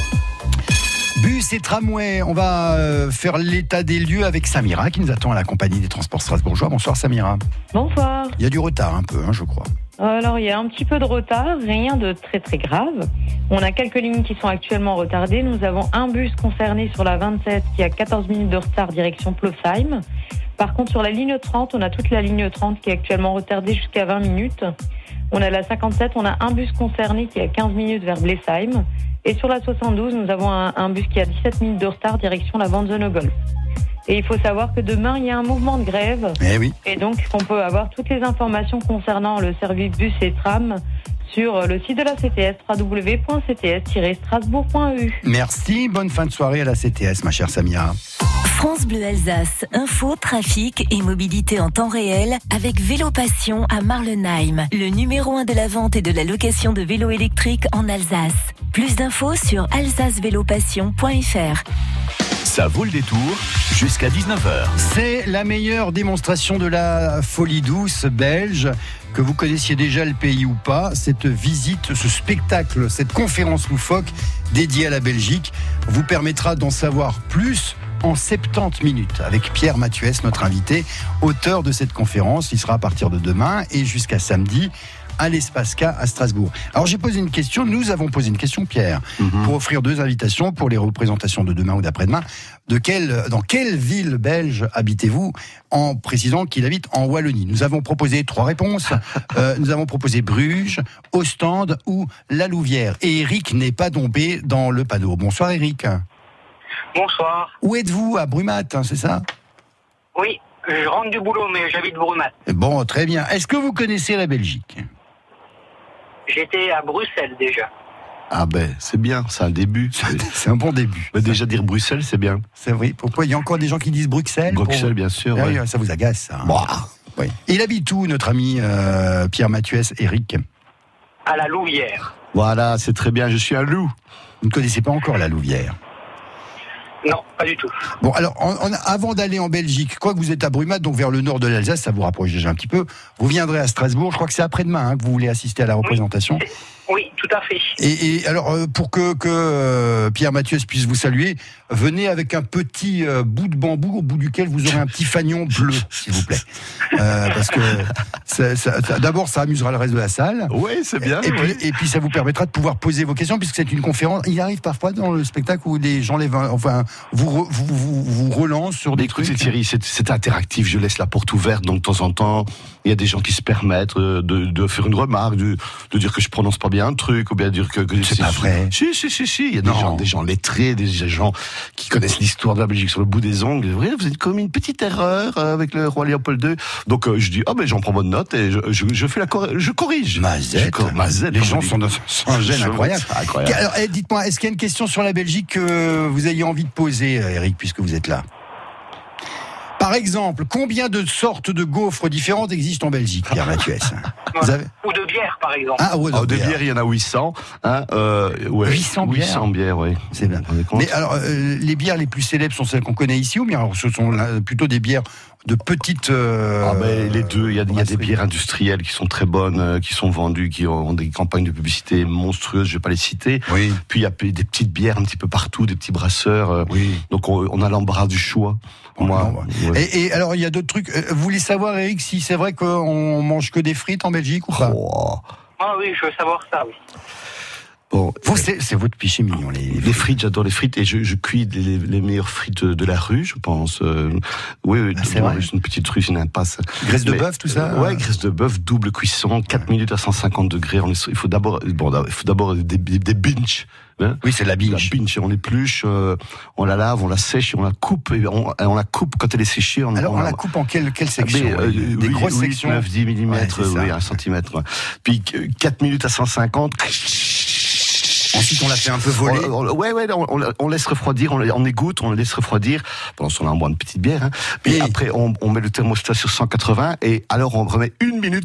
Bus et tramway, on va euh, faire l'état des lieux avec Samira qui nous attend à la compagnie des transports strasbourgeois. Bonsoir Samira. Bonsoir. Il y a du retard un peu, hein, je crois. Alors il y a un petit peu de retard, rien de très très grave. On a quelques lignes qui sont actuellement retardées. Nous avons un bus concerné sur la vingt-sept qui a quatorze minutes de retard direction Plofsheim. Par contre sur la ligne trente, on a toute la ligne trente qui est actuellement retardée jusqu'à vingt minutes. On a la cinquante-sept, on a un bus concerné qui est à quinze minutes vers Blesheim. Et sur la soixante-douze, nous avons un, un bus qui a dix-sept minutes de retard direction la Van Zone Golf. Et il faut savoir que demain, il y a un mouvement de grève. Eh oui. Et donc, on peut avoir toutes les informations concernant le service bus et tram sur le site de la C T S, w w w point c t s tiret strasbourg point e u. Merci, bonne fin de soirée à la C T S, ma chère Samira. France Bleu Alsace, info, trafic et mobilité en temps réel avec Vélo Passion à Marlenheim, le numéro un de la vente et de la location de vélos électriques en Alsace. Plus d'infos sur alsace vélo passion point f r. Ça vaut le détour jusqu'à dix-neuf heures. C'est la meilleure démonstration de la folie douce belge. Que vous connaissiez déjà le pays ou pas, cette visite, ce spectacle, cette conférence loufoque dédiée à la Belgique vous permettra d'en savoir plus en soixante-dix minutes avec Pierre Mathuès, notre invité, auteur de cette conférence. Il sera à partir de demain et jusqu'à samedi à l'Espace K à Strasbourg. Alors j'ai posé une question, nous avons posé une question, Pierre, mm-hmm. pour offrir deux invitations pour les représentations de demain ou d'après-demain. De quelle, dans quelle ville belge habitez-vous, en précisant qu'il habite en Wallonie? Nous avons proposé trois réponses. euh, nous avons proposé Bruges, Ostende ou La Louvière. Et Eric n'est pas tombé dans le panneau. Bonsoir Eric. Bonsoir. Où êtes-vous? À Brumat, hein, c'est ça? Oui, je rentre du boulot, mais j'habite Brumat. Bon, très bien. Est-ce que vous connaissez la Belgique? J'étais à Bruxelles déjà. Ah ben, c'est bien, c'est un début. C'est un bon début. Mais déjà dire Bruxelles, c'est bien. C'est vrai. Pourquoi? Il y a encore des gens qui disent Bruxelles? Bruxelles, pour... bien sûr. Ah, ouais. Ça vous agace, ça. Hein. Bah. Oui. Il habite où, notre ami euh, Pierre Mathuès, Eric? À la Louvière. Voilà, c'est très bien, je suis un loup. Vous ne connaissez pas encore la Louvière? Non, pas du tout. Bon, alors, on, on, avant d'aller en Belgique, quoi que vous êtes à Brumat, donc vers le nord de l'Alsace, ça vous rapproche déjà un petit peu, vous viendrez à Strasbourg, je crois que c'est après-demain hein, que vous voulez assister à la représentation. Oui, oui tout à fait. Et, et alors, euh, pour que, que euh, Pierre Mathuès puisse vous saluer, venez avec un petit euh, bout de bambou au bout duquel vous aurez un petit fanion bleu, s'il vous plaît. Euh, parce que ça, ça, ça, d'abord, ça amusera le reste de la salle. Oui, c'est bien. Et, oui. puis, et puis, ça vous permettra de pouvoir poser vos questions, puisque c'est une conférence. Il arrive parfois dans le spectacle où les gens les, enfin, vous, re, vous, vous, vous relancent sur des Écoutez, trucs. Thierry, c'est, c'est interactif. Je laisse la porte ouverte, donc de temps en temps, il y a des gens qui se permettent de, de faire une remarque, de, de dire que je prononce pas bien un truc, ou bien dire que, que c'est, c'est pas vrai. Si, si, si, si. Il y a des gens, des gens lettrés, des gens qui connaissent l'histoire de la Belgique sur le bout des ongles. Vous avez commis une petite erreur avec le roi Léopold deux. Donc euh, je dis, ah oh, ben j'en prends bonne note et je, je, je fais la cor- je corrige. Mazette. Je, mazette les gens sont dans un gène incroyable. incroyable. Alors, eh, dites-moi, est-ce qu'il y a une question sur la Belgique que vous ayez envie de poser, Eric, puisque vous êtes là? Par exemple, combien de sortes de gaufres différentes existent en Belgique, Pierre Mathuès? Vous avez... Ou de bière, par exemple. Ah, ouais, de, oh, de bière. bière, il y en a huit cents. Hein, euh, ouais. huit cents bières. huit cents bières, oui. C'est bien. Mais alors, euh, les bières les plus célèbres sont celles qu'on connaît ici, ou bien alors, ce sont là, plutôt des bières de petites... Euh... Ah ben, les deux, il y a, y a des bières industrielles qui sont très bonnes, euh, qui sont vendues, qui ont des campagnes de publicité monstrueuses, je vais pas les citer. Oui. Puis il y a des petites bières un petit peu partout, des petits brasseurs. Euh, oui. Donc on, on a l'embarras du choix. Oh, Moi, non, ouais. et, et alors, il y a d'autres trucs. Vous voulez savoir, Eric, si c'est vrai qu'on mange que des frites en Belgique ou pas? Oh. Ah oui, je veux savoir ça, oui. Bon, vous, c'est, c'est votre péché mignon, les, les frites. Les frites, j'adore les frites et je, je cuis les, les meilleures frites de la rue, je pense. Euh, oui, oui, ah, c'est vrai. Une petite rue, c'est une impasse. Graisse de bœuf, tout ça? Ouais, graisse de bœuf, double cuisson, quatre minutes à cent cinquante degrés. On est, il faut d'abord, bon, il faut d'abord des, des, des binges. Hein, oui, c'est la binge. La binge, on l'épluche, euh, on la lave, on la sèche, et on la coupe, et on, on la coupe quand elle est séchée. On, Alors, on, on la coupe en quelle, quelle section? Mais, euh, Des oui, grosses oui, sections? neuf, dix millimètres, ouais, oui, un centimètre. Puis quatre minutes à cent cinquante. Ensuite, on la fait un peu voler. On, on, ouais, ouais, on, on, on laisse refroidir, on, on égoutte, on la laisse refroidir. Pendant ce temps-là, on boit une petite bière. Hein. Puis et après, on, on met le thermostat sur cent quatre-vingts et alors on remet une minute.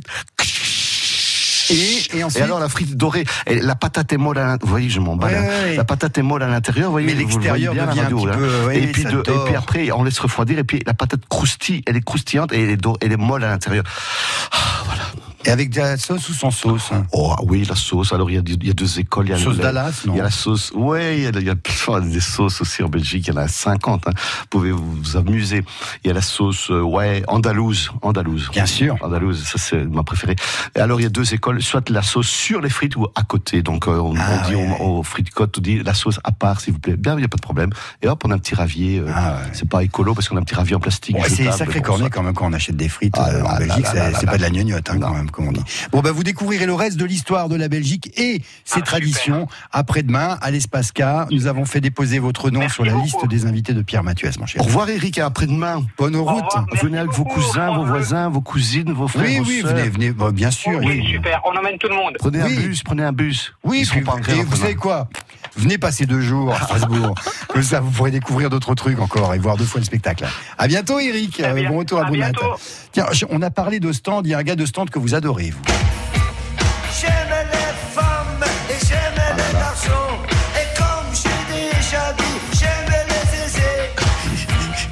Et, et, ensuite... et alors la frite dorée, et la patate est molle à l'intérieur. Vous voyez, je m'en bats. Ouais, ouais, ouais. La patate est molle à l'intérieur. Vous voyez, mais l'extérieur bien devient la radio, un petit là. peu. Ouais, et puis de, et puis après, on laisse refroidir. Et puis la patate croustille, elle est croustillante et elle est, do, elle est molle à l'intérieur. Ah, voilà. Et avec de la sauce ou sans sauce? Oh oui, la sauce. Alors il y a, il y a deux écoles. Il y a sauce le, d'Alas, non? Il y a la sauce. Ouais, il y a, il y a, il y a des sauces aussi en Belgique. Il y en a cinquante. Hein. Vous pouvez vous, vous amuser. Il y a la sauce, euh, ouais, andalouse, andalouse. Bien sûr. Andalouse, ça c'est ma préférée. Et alors il y a deux écoles. Soit la sauce sur les frites ou à côté. Donc euh, on, ah, on dit ouais. aux, aux frites côtes, on dit la sauce à part, s'il vous plaît. Bien, il n'y a pas de problème. Et hop, on a un petit ravier. Euh, ah, ouais. C'est pas écolo parce qu'on a un petit ravier en plastique. Ouais, c'est sacré cornet quand même quand on achète des frites ah, euh, en là, Belgique. Là, là, c'est, là, c'est là, pas de la gnognotte hein, quand même. comme on dit. Bon, bah, vous découvrirez le reste de l'histoire de la Belgique et ses Ah, traditions après-demain à l'Espace K. Nous avons fait déposer votre nom Merci sur la beaucoup. liste des invités de Pierre Mathieuès, mon cher. Au revoir Eric, à après-demain. Bonne route. revoir. Merci Venez avec vos beaucoup, cousins, vos France voisins, vos cousines, vos frères, Oui, vos oui, sœurs. venez, venez, bah, bien sûr. Ok, oui. super, on emmène tout le monde. Prenez Oui. un bus, prenez un bus. Oui, Ils seront puis- pas en grève et vous après-demain. savez quoi? Venez passer deux jours à Strasbourg. Comme ça, vous pourrez découvrir d'autres trucs encore et voir deux fois le spectacle. À bientôt, Eric. À bien- Bon retour à à Brumat. bientôt. Tiens, je- on a parlé de stand. Il y a un gars de stand que vous adorez, vous. J'aimais les femmes et j'aimais les garçons. Et comme j'ai déjà dit, j'aimais les aisés.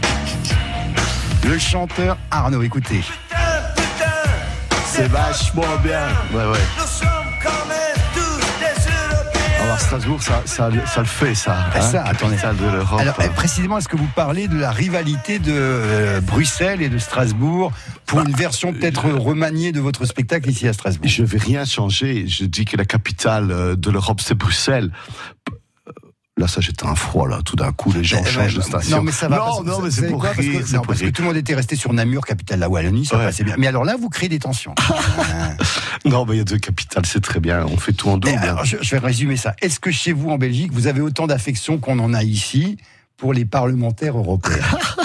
Le chanteur Arnaud, écoutez. Putain, putain, C'est vachement bien. Ouais, ouais. nous sommes quand même tous des Européens. Alors Strasbourg, ça, ça, ça le fait, ça. Ah, ça, attendez. Capitale de l'Europe. Alors, eh, précisément, est-ce que vous parlez de la rivalité de euh, Bruxelles et de Strasbourg pour une version peut-être remaniée de votre spectacle ici à Strasbourg? Je ne vais rien changer. Je dis que la capitale euh, de l'Europe, c'est Bruxelles. Là, ça, j'étais un froid, là. Tout d'un coup, les gens Eh, changent eh, de station. Non, mais ça va. Non, parce que- non, mais vous c'est savez pour quoi, parce que- rire, c'est non, pour parce que rire. tout le monde était resté sur Namur, capitale de la Wallonie, ça Ouais. passait bien. Mais alors là, vous créez des tensions. Ah. Non, mais il y a deux capitales, c'est très bien. On fait tout en double. Eh, alors, je, je vais résumer ça. Est-ce que chez vous, en Belgique, vous avez autant d'affection qu'on en a ici pour les parlementaires européens?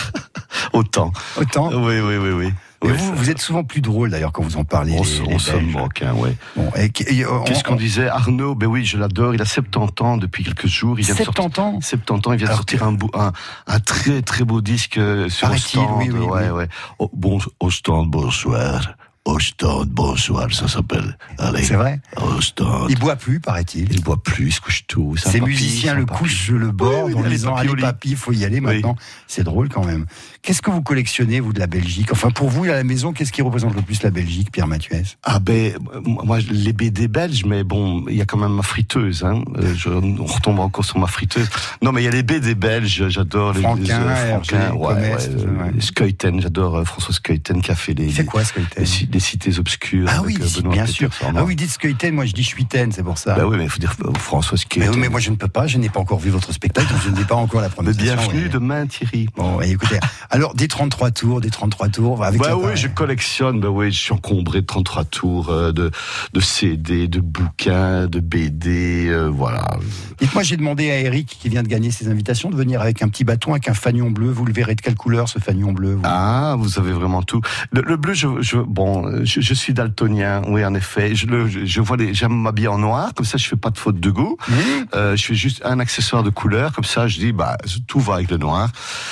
Autant. Autant. Oui, oui, oui, oui. Et Oui, vous, ça- vous êtes souvent plus drôle d'ailleurs quand vous en parlez. On, les- se- les on se Belges. moque, hein, ouais. Bon, et, et, euh, Qu'est-ce on- qu'on disait? Arnaud, ben oui, je l'adore. Il a soixante-dix ans depuis quelques jours. Il vient de soixante-dix ans sortir, soixante-dix ans. Il vient de Alors sortir un, beau- un, un très très beau disque euh, sur Paraît-il, Ostende. oui, oui, ouais, oui. ouais. Oh, bon, Ostende, bonsoir. Ostende, bonsoir, ça s'appelle. Allez. C'est vrai. Ostende. Il boit plus, paraît-il. Il boit plus, il se couche tôt. C'est un Ces papy, musiciens c'est un le papy. couchent le bord Oui, oui, en allez, disant papy, allez au lit. papy, il faut y aller Oui. maintenant. C'est drôle quand même. Qu'est-ce que vous collectionnez, vous, de la Belgique? Enfin, pour vous, à la maison, qu'est-ce qui représente le plus la Belgique, Pierre Mathieuès? Ah ben, moi, les B D belges, mais bon, il y a quand même ma friteuse. Hein. Euh, Je, on retombe encore sur ma friteuse. Non, mais il y a les B D belges, j'adore. Les, Franquin, les, euh, Franquin, Hergé, ouais, Comest, ouais, tout ça, euh, ouais. Skeuten, j'adore euh, François Skeuten qui a fait les, C'est les, quoi, Skeuten? les, ci- les cités obscures. Ah avec, oui, euh, d'ici, Benoît bien sûr. Peterson. Ah oui, dites Skeuten, moi je dis Schuiten, c'est pour ça. Bah oui, mais il faut dire euh, François mais, Skeuten. oui, mais moi je ne peux pas, je n'ai pas encore vu votre spectacle, donc je n'ai pas encore la Mais prononciation. bienvenue ouais. demain, Thierry. Bon, et écoutez, alors des trente-trois tours, des trente-trois tours, avec Bah la- oui, je collectionne, bah oui, je suis encombré de trente-trois tours, euh, de, de C D, de bouquins, de B D, euh, voilà. Dites-moi, j'ai demandé à Eric, qui vient de gagner ses invitations, de venir avec un petit bâton, avec un fanion bleu. Vous le verrez de quelle couleur, ce fanion bleu vous Ah, vous avez vraiment tout. Le, le bleu, je, je, bon, je, je suis daltonien, oui, en effet. Je, le, je, je vois les, j'aime m'habiller en noir, comme ça, je fais pas de faute de goût. Mmh. Euh, je fais juste un accessoire de couleur, comme ça, je dis, bah, tout va avec le noir.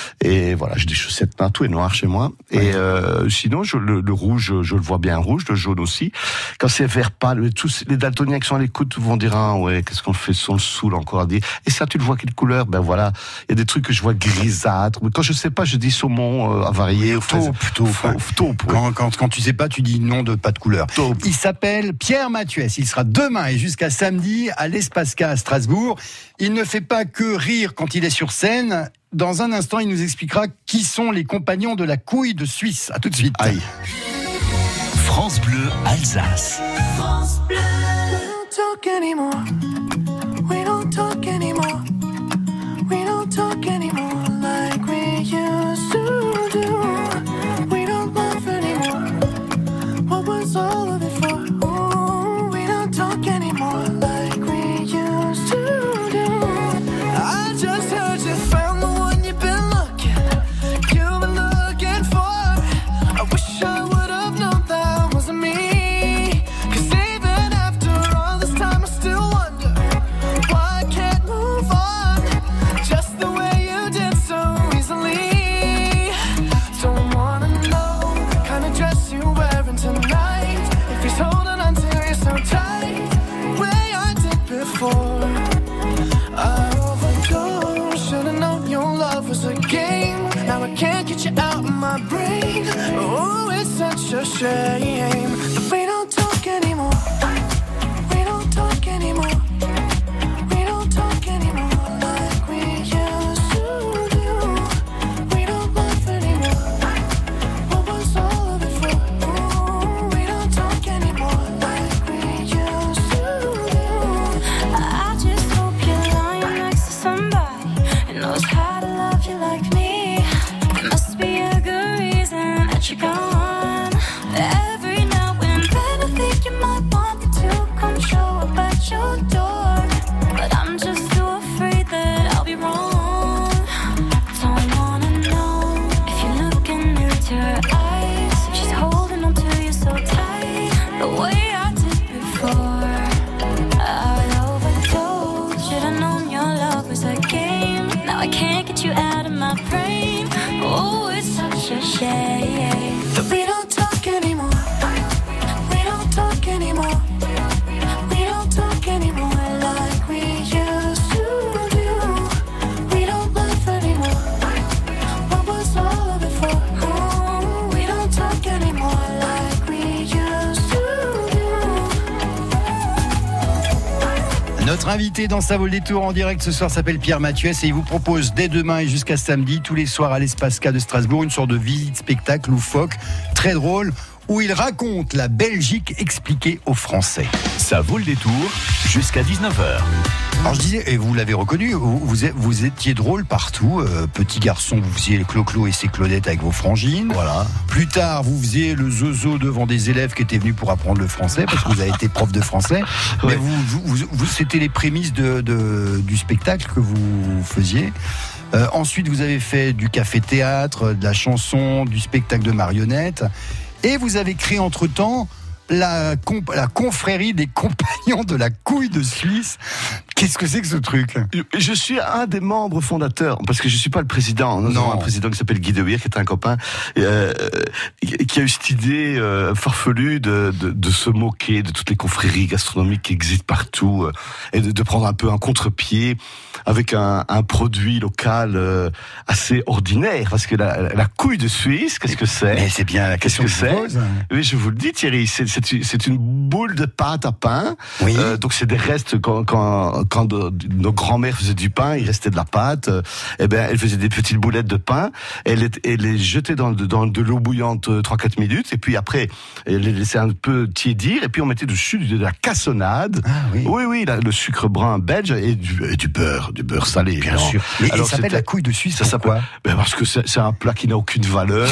Et voilà, j'ai des chaussettes noires, tout est noir chez moi. Ouais. Et euh, sinon, je, le, le rouge, je, je le vois bien rouge, le jaune aussi. Quand c'est vert pâle, tous les daltoniens qui sont à l'écoute vont dire, ah ouais, qu'est-ce qu'on fait, on le saoule encore à dire. Et ça, tu le vois quelle couleur? Ben voilà, il y a des trucs que je vois grisâtres. Mais quand je sais pas, je dis saumon euh, avarié, Taupe, taupe, hein. taupe, oui. Quand, quand, quand tu sais pas, tu dis non de pas de couleur. Taupe. Il s'appelle Pierre Mathieuès. Il sera demain et jusqu'à samedi à l'Espace K à Strasbourg. Il ne fait pas que rire quand il est sur scène. Dans un instant, il nous expliquera qui sont les compagnons de la couille de Suisse. À tout de suite. Aïe. France Bleu Alsace. France Bleu. We don't talk anymore. We don't talk anymore. We don't talk anymore like we used to do. We don't laugh anymore. What was all of it for? Ooh, we don't talk anymore like we used to do. I just heard you found the one you've been looking, you've been looking for. I wish I would have known that wasn't me. 'Cause even after all this time I still wonder why I can't move on just the way you did so easily. Don't wanna know the kind of dress you're wearing tonight, if he's holding on to you so tight, the way I did before. I overdosed, should've known your love was a game. Now I can't get you out of my brain. Oh, it's such a shame that we don't talk anymore. We don't talk anymore. We don't talk anymore like we used to do. We don't laugh anymore. What was all of it for? Ooh, we don't talk anymore like we used to do. I just hope you're lying next to somebody who knows how to love you like me. There must be a good reason that you're gone. Every now I can't get you out of my brain. Oh, it's such a shame. We don't talk anymore. We don't talk anymore. We don't talk anymore like we used to do. We don't laugh anymore. What was all of it for? Oh, we don't talk anymore like we used to do. Notre invité dans Ça vaut le détour en direct ce soir s'appelle Pierre Mathieuès et il vous propose dès demain et jusqu'à samedi, tous les soirs à l'Espace K de Strasbourg, une sorte de visite spectacle loufoque, très drôle, où il raconte la Belgique expliquée aux Français. Ça vaut le détour jusqu'à dix-neuf heures. Alors je disais, et vous l'avez reconnu, vous, vous, êtes- vous étiez drôle partout. Euh, petit garçon, vous faisiez le Clo-Clo et ses Claudettes avec vos frangines. Voilà. Plus tard, vous faisiez le zozo devant des élèves qui étaient venus pour apprendre le français, parce que vous avez été prof de français. Mais Ouais. vous, vous, vous- vous- c'était les prémices de, de- du spectacle que vous faisiez. Euh, ensuite, vous avez fait du café-théâtre, de la chanson, du spectacle de marionnettes. Et vous avez créé entre-temps la, comp- la confrérie des compagnons de la couille de Suisse. Qu'est-ce que c'est que ce truc ? Je suis un des membres fondateurs, parce que je suis pas le président. Nous Non. avons un président qui s'appelle Guy De Weer, qui est un copain, euh, qui a eu cette idée euh, farfelue de, de, de se moquer de toutes les confréries gastronomiques qui existent partout, euh, et de, de prendre un peu un contre-pied avec un, un produit local euh, assez ordinaire, parce que la, la couille de Suisse, qu'est-ce que c'est ? Mais c'est bien la Qu'est-ce question que que je c'est vous pose. Oui, je vous le dis, Thierry, c'est, c'est, c'est une boule de pâte à pain. Oui. Euh, donc c'est des restes quand, quand, quand de- nos grands-mères faisaient du pain, il restait de la pâte. Euh, eh ben, elles faisaient des petites boulettes de pain. Elles, les- elles les jetaient dans, de- dans de l'eau bouillante euh, trois à quatre minutes. Et puis après, elles les laissaient un peu tiédir. Et puis on mettait dessus de la cassonade. Ah oui. Oui, oui, la- le sucre brun belge et du, et du beurre, du beurre salé. Bien Non. sûr. Mais Alors, il s'appelle c'était- la couille de Suisse, Ça pourquoi s'appelle ben parce que c'est, c'est un plat qui n'a aucune valeur.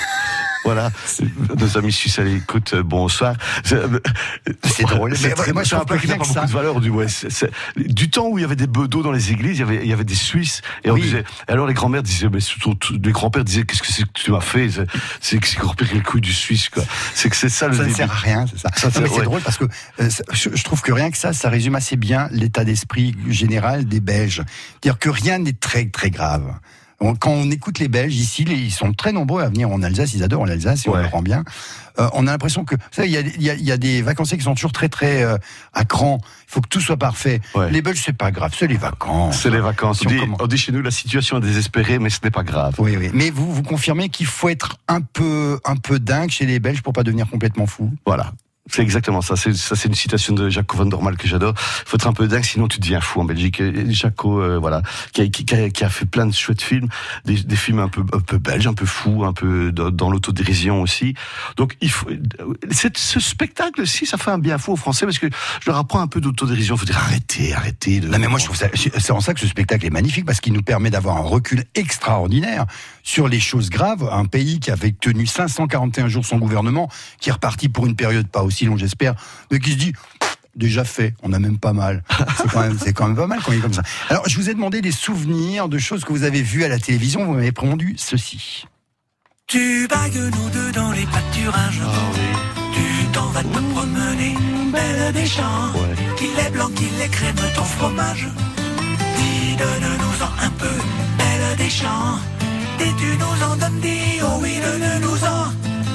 Voilà, nos amis suisses, allez, écoute, euh, bonsoir. C'est, C'est drôle. C'est Mais très- moi, je c'est un trouve plat que qui n'a rien pas que beaucoup ça- de valeur. Du, ouais, c'est, c'est- du temps où il y avait des bedeaux dans les églises, il y avait, il y avait des Suisses. Et on Oui. disait, et alors les grands-mères disaient, mais surtout, tout- les grands-pères disaient, qu'est-ce que c'est que tu m'as fait? C'est, c'est que c'est qu'on repère le couille du Suisse, quoi. C'est que c'est ça le Ça ne début. sert à rien, c'est ça. Ça, Non, c'est- mais c'est ouais. drôle parce que euh, ça- je, je trouve que rien que ça, ça résume assez bien l'état d'esprit général des Belges. C'est-à-dire que rien n'est très très grave. On- Quand on écoute les Belges ici, les- ils sont très nombreux à venir en Alsace, ils adorent l'Alsace et on Ouais. le rend bien. Euh, on a l'impression que, vous savez, il y a, il y, a, il y a des vacanciers qui sont toujours très très euh, à cran. Il faut que tout soit parfait. Ouais. Les Belges, c'est pas grave, c'est les vacances. C'est les vacances. Si On on dit, commence- on dit chez nous, la situation est désespérée, mais ce n'est pas grave. Oui, oui. Mais vous vous confirmez qu'il faut être un peu un peu dingue chez les Belges pour pas devenir complètement fou. Voilà. C'est exactement ça. C'est, ça, c'est une citation de Jaco van Dormal que j'adore. Il faut être un peu dingue, sinon tu deviens fou en Belgique. Et Jaco, euh, voilà, qui a, qui, a, qui a fait plein de chouettes films, des, des films un peu, un peu belges, un peu fous, un peu dans, dans l'autodérision aussi. Donc, il faut, c'est, ce spectacle-ci, ça fait un bien fou aux Français parce que je leur apprends un peu d'autodérision. Il faut dire arrêtez, arrêtez. De... Non mais moi je trouve ça, c'est en ça que ce spectacle est magnifique parce qu'il nous permet d'avoir un recul extraordinaire sur les choses graves. Un pays qui avait tenu cinq cent quarante et un jours son gouvernement, qui est reparti pour une période pas aussi longue j'espère, mais qui se dit pff, déjà fait, on a même pas mal. C'est quand même, c'est quand même pas mal quand il est comme ça. Alors je vous ai demandé des souvenirs de choses que vous avez vues à la télévision. Vous m'avez répondu ceci. Tu bagues nous deux dans les pâturages. Tu t'en vas te promener, belle des champs. Qu'il est blanc, qu'il est crème, ton fromage. Dis, donne-nous-en un peu, belle des champs. Et tu nous en donnes, dis, oh oui, donne-nous-en.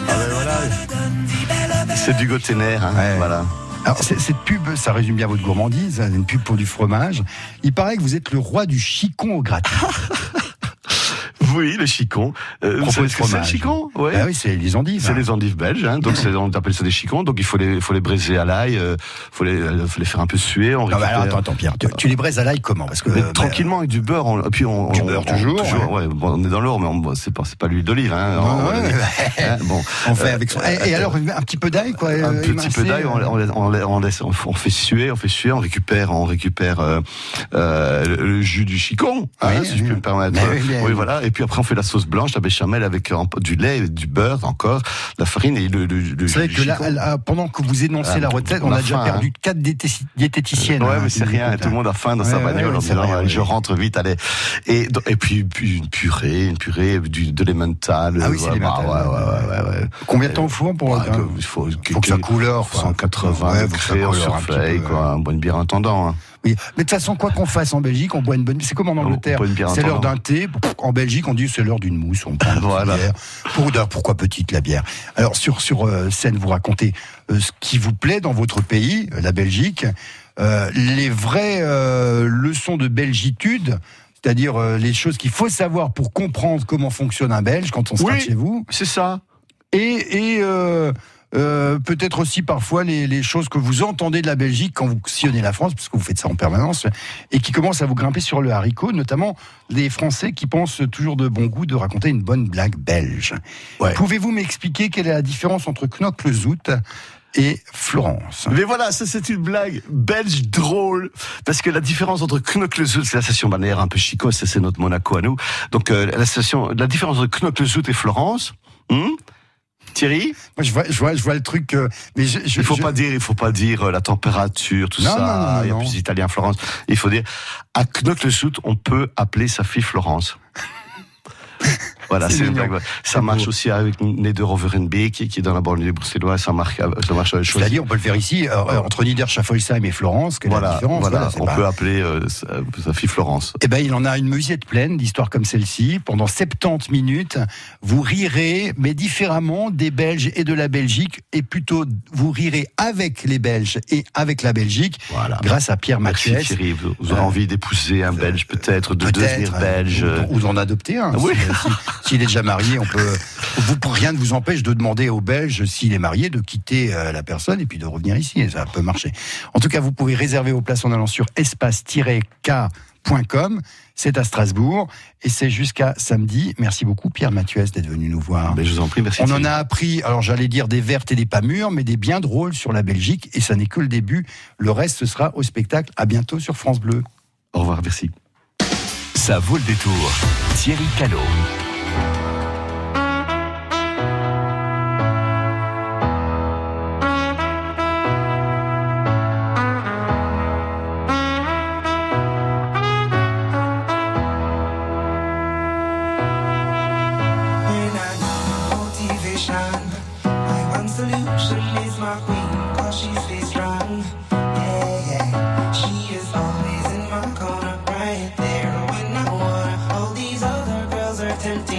C'est du Gottener, hein, Ouais. voilà. Alors, c'est- cette pub, ça résume bien votre gourmandise, hein, une pub pour du fromage. Il paraît que vous êtes le roi du chicon au gratin. Oui, le chicon. Euh, vous Propos savez de ce que c'est le fromage. chicon? Ouais. Ah oui, c'est les endives. C'est hein. les endives belges, hein, donc c'est, on appelle ça des chicons. Donc il faut les, faut les braiser à l'ail, euh, faut les, euh, faut les faire un peu suer. On Non, mais alors, récupère- attends, attends, Pierre, tu, tu les braises à l'ail comment? Parce que Mais euh, tranquillement avec du beurre, on, et puis on, Du on- beurre on- toujours, ouais. bon, on est dans l'or, mais on, bon, c'est pas, c'est pas l'huile d'olive, hein. Non, on, ouais, ouais. hein, bon, on fait Euh, avec son... Et, et alors, un petit peu d'ail, quoi. un euh, petit émincé, peu d'ail, on, euh, on, laisse- on, laisse- on, laisse- on fait suer, on fait suer, on récupère, on récupère euh, euh, le, le jus du chicon, hein, Oui, si oui. je peux me permettre. Mais oui, bien, oui, oui. voilà. Et puis après, on fait la sauce blanche, la béchamel avec euh, du lait, du beurre encore, la farine et le, le, le Vous jus savez du que là, chicon. là, pendant que vous énoncez Ah, la recette, on on a a déjà faim, perdu quatre diététi- diététiciennes. Ouais, hein, mais qui c'est nous rien, écoutent, tout le hein. monde a faim dans Ouais, sa ouais, bagnole ouais, en c'est disant, vrai, ouais, ouais. je rentre vite, allez. Et, do- et puis, puis une purée, une purée, du, de l'emmental. Ah oui, c'est ouais, l'emmental, bah, ouais, ouais, ouais, ouais, ouais. Combien de temps au four pour... Ouais, euh, que- il faut, faut que ça couleur, quoi. cent quatre-vingts Ouais, faut que ça degrés en couleur un petit surveille, peu, quoi. Un bon bière en tendant, hein. Oui, mais de toute façon, quoi qu'on fasse en Belgique, on boit une bonne. C'est comme en Angleterre. C'est l'heure d'un thé. En Belgique, on dit c'est l'heure d'une mousse. On prend une voilà. bière. Pour, pourquoi petite la bière? Alors sur sur euh, scène, vous racontez euh, ce qui vous plaît dans votre pays, euh, la Belgique, euh, les vraies euh, leçons de belgitude. C'est-à-dire euh, les choses qu'il faut savoir pour comprendre comment fonctionne un Belge quand on sera oui, chez vous. C'est ça. Et, et euh, euh, peut-être aussi parfois les, les choses que vous entendez de la Belgique quand vous sillonnez la France, parce que vous faites ça en permanence, et qui commencent à vous grimper sur le haricot, notamment les Français qui pensent toujours de bon goût de raconter une bonne blague belge. Ouais. Pouvez-vous m'expliquer quelle est la différence entre Knokke-le-Zout et Florence? Mais voilà, ça c'est une blague belge drôle, parce que la différence entre Knokke-le-Zout, c'est la station balnéaire un peu chicose, c'est notre Monaco à nous. Donc euh, la station, la différence entre Knokke-le-Zout et Florence, hum Thierry, moi je vois, je vois, je vois le truc. Euh, mais je, je, il faut je... pas dire, il faut pas dire euh, la température, tout non, ça. Non, non, non, il y a non. plus d'Italiens, Florence. Il faut dire à Knokke-le-Zout, on peut appeler sa fille Florence. Voilà, c'est, c'est une blague. Ça c'est marche beau. Aussi avec Neder-Overenbeek, qui, qui est dans la banlieue bruxelloise. Ça marche, ça marche à la chose. C'est-à-dire, on peut le faire ici, euh, entre Niederschaffolsheim et Florence. Quelle voilà, est la différence? Voilà, voilà on pas... peut appeler euh, sa, sa fille Florence. Eh ben, il en a une musette pleine d'histoires comme celle-ci. Pendant soixante-dix minutes, vous rirez, mais différemment des Belges et de la Belgique, et plutôt vous rirez avec les Belges et avec la Belgique, voilà. Grâce à Pierre Mathieu. Merci Thierry. Vous, vous aurez euh, envie d'épouser un Belge, peut-être, de peut-être, devenir belge, ou, ou d'en adopter un. Oui. Si, si, s'il est déjà marié, on peut. Vous, rien ne vous empêche de demander aux Belges, s'il est marié, de quitter euh, la personne et puis de revenir ici. Et ça peut marcher. En tout cas, vous pouvez réserver vos places en allant sur espace tiret k point com. C'est à Strasbourg et c'est jusqu'à samedi. Merci beaucoup, Pierre Mathieu, d'être venu nous voir. Mais je vous en prie, merci. On en a appris, alors j'allais dire des vertes et des pas mûres, mais des bien drôles sur la Belgique. Et ça n'est que le début. Le reste, ce sera au spectacle. À bientôt sur France Bleu. Au revoir, merci. Ça vaut le détour. Thierry Callot. Tempted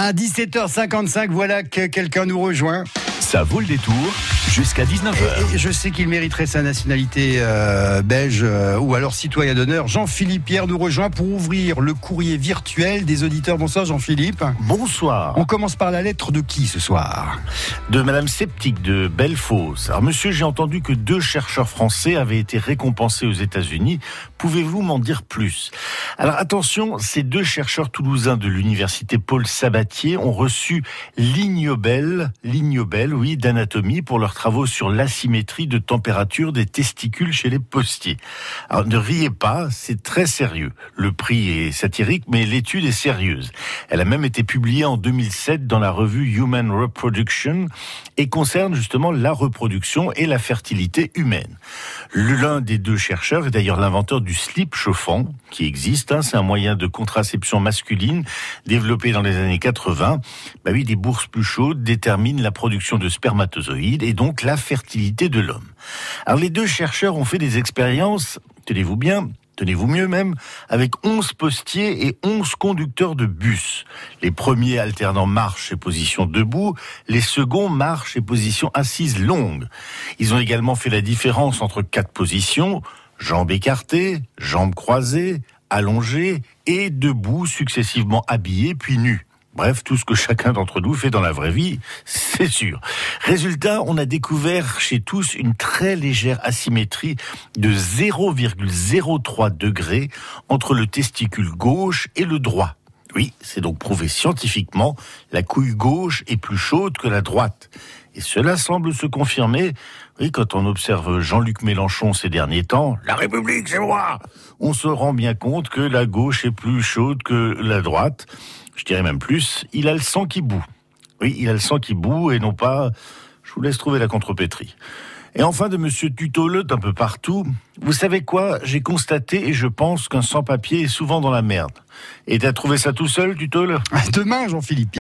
À dix-sept heures cinquante-cinq, voilà que quelqu'un nous rejoint. Ça vaut le détour jusqu'à dix-neuf heures. Et, et je sais qu'il mériterait sa nationalité euh, belge euh, ou alors citoyen d'honneur. Jean-Philippe Pierre nous rejoint pour ouvrir le courrier virtuel des auditeurs. Bonsoir Jean-Philippe. Bonsoir. On commence par la lettre de qui ce soir? De Madame Sceptique de Bellefosse. Alors monsieur, j'ai entendu que deux chercheurs français avaient été récompensés aux États-Unis. Pouvez-vous m'en dire plus? Alors attention, ces deux chercheurs toulousains de l'université Paul Sabatier ont reçu l'Ignobel, l'Ignobel, oui, d'anatomie pour leurs travaux sur l'asymétrie de température des testicules chez les postiers. Alors ne riez pas, c'est très sérieux. Le prix est satirique, mais l'étude est sérieuse. Elle a même été publiée en deux mille sept dans la revue Human Reproduction et concerne justement la reproduction et la fertilité humaine. L'un des deux chercheurs est d'ailleurs l'inventeur du slip chauffant, qui existe, hein, c'est un moyen de contraception masculine développé dans les années quatre-vingts. Bah oui, des bourses plus chaudes déterminent la production de spermatozoïdes et donc la fertilité de l'homme. Alors les deux chercheurs ont fait des expériences, tenez-vous bien, tenez-vous mieux même, avec onze postiers et onze conducteurs de bus. Les premiers alternant marche et position debout, les seconds marche et position assise longue. Ils ont également fait la différence entre quatre positions, jambes écartées, jambes croisées, allongées et debout, successivement habillés puis nus. Bref, tout ce que chacun d'entre nous fait dans la vraie vie, c'est sûr. Résultat, on a découvert chez tous une très légère asymétrie de zéro virgule zéro trois degrés entre le testicule gauche et le droit. Oui, c'est donc prouvé scientifiquement, la couille gauche est plus chaude que la droite. Et cela semble se confirmer, oui, quand on observe Jean-Luc Mélenchon ces derniers temps, « La République, c'est moi !» On se rend bien compte que la gauche est plus chaude que la droite. Je dirais même plus, il a le sang qui bout. Oui, il a le sang qui bout et non pas... Je vous laisse trouver la contrepétrie. Et enfin, de monsieur Tutolet, un peu partout, vous savez quoi? J'ai constaté et je pense qu'un sans-papier est souvent dans la merde. Et t'as trouvé ça tout seul, Tutolet? Demain, Jean-Philippe.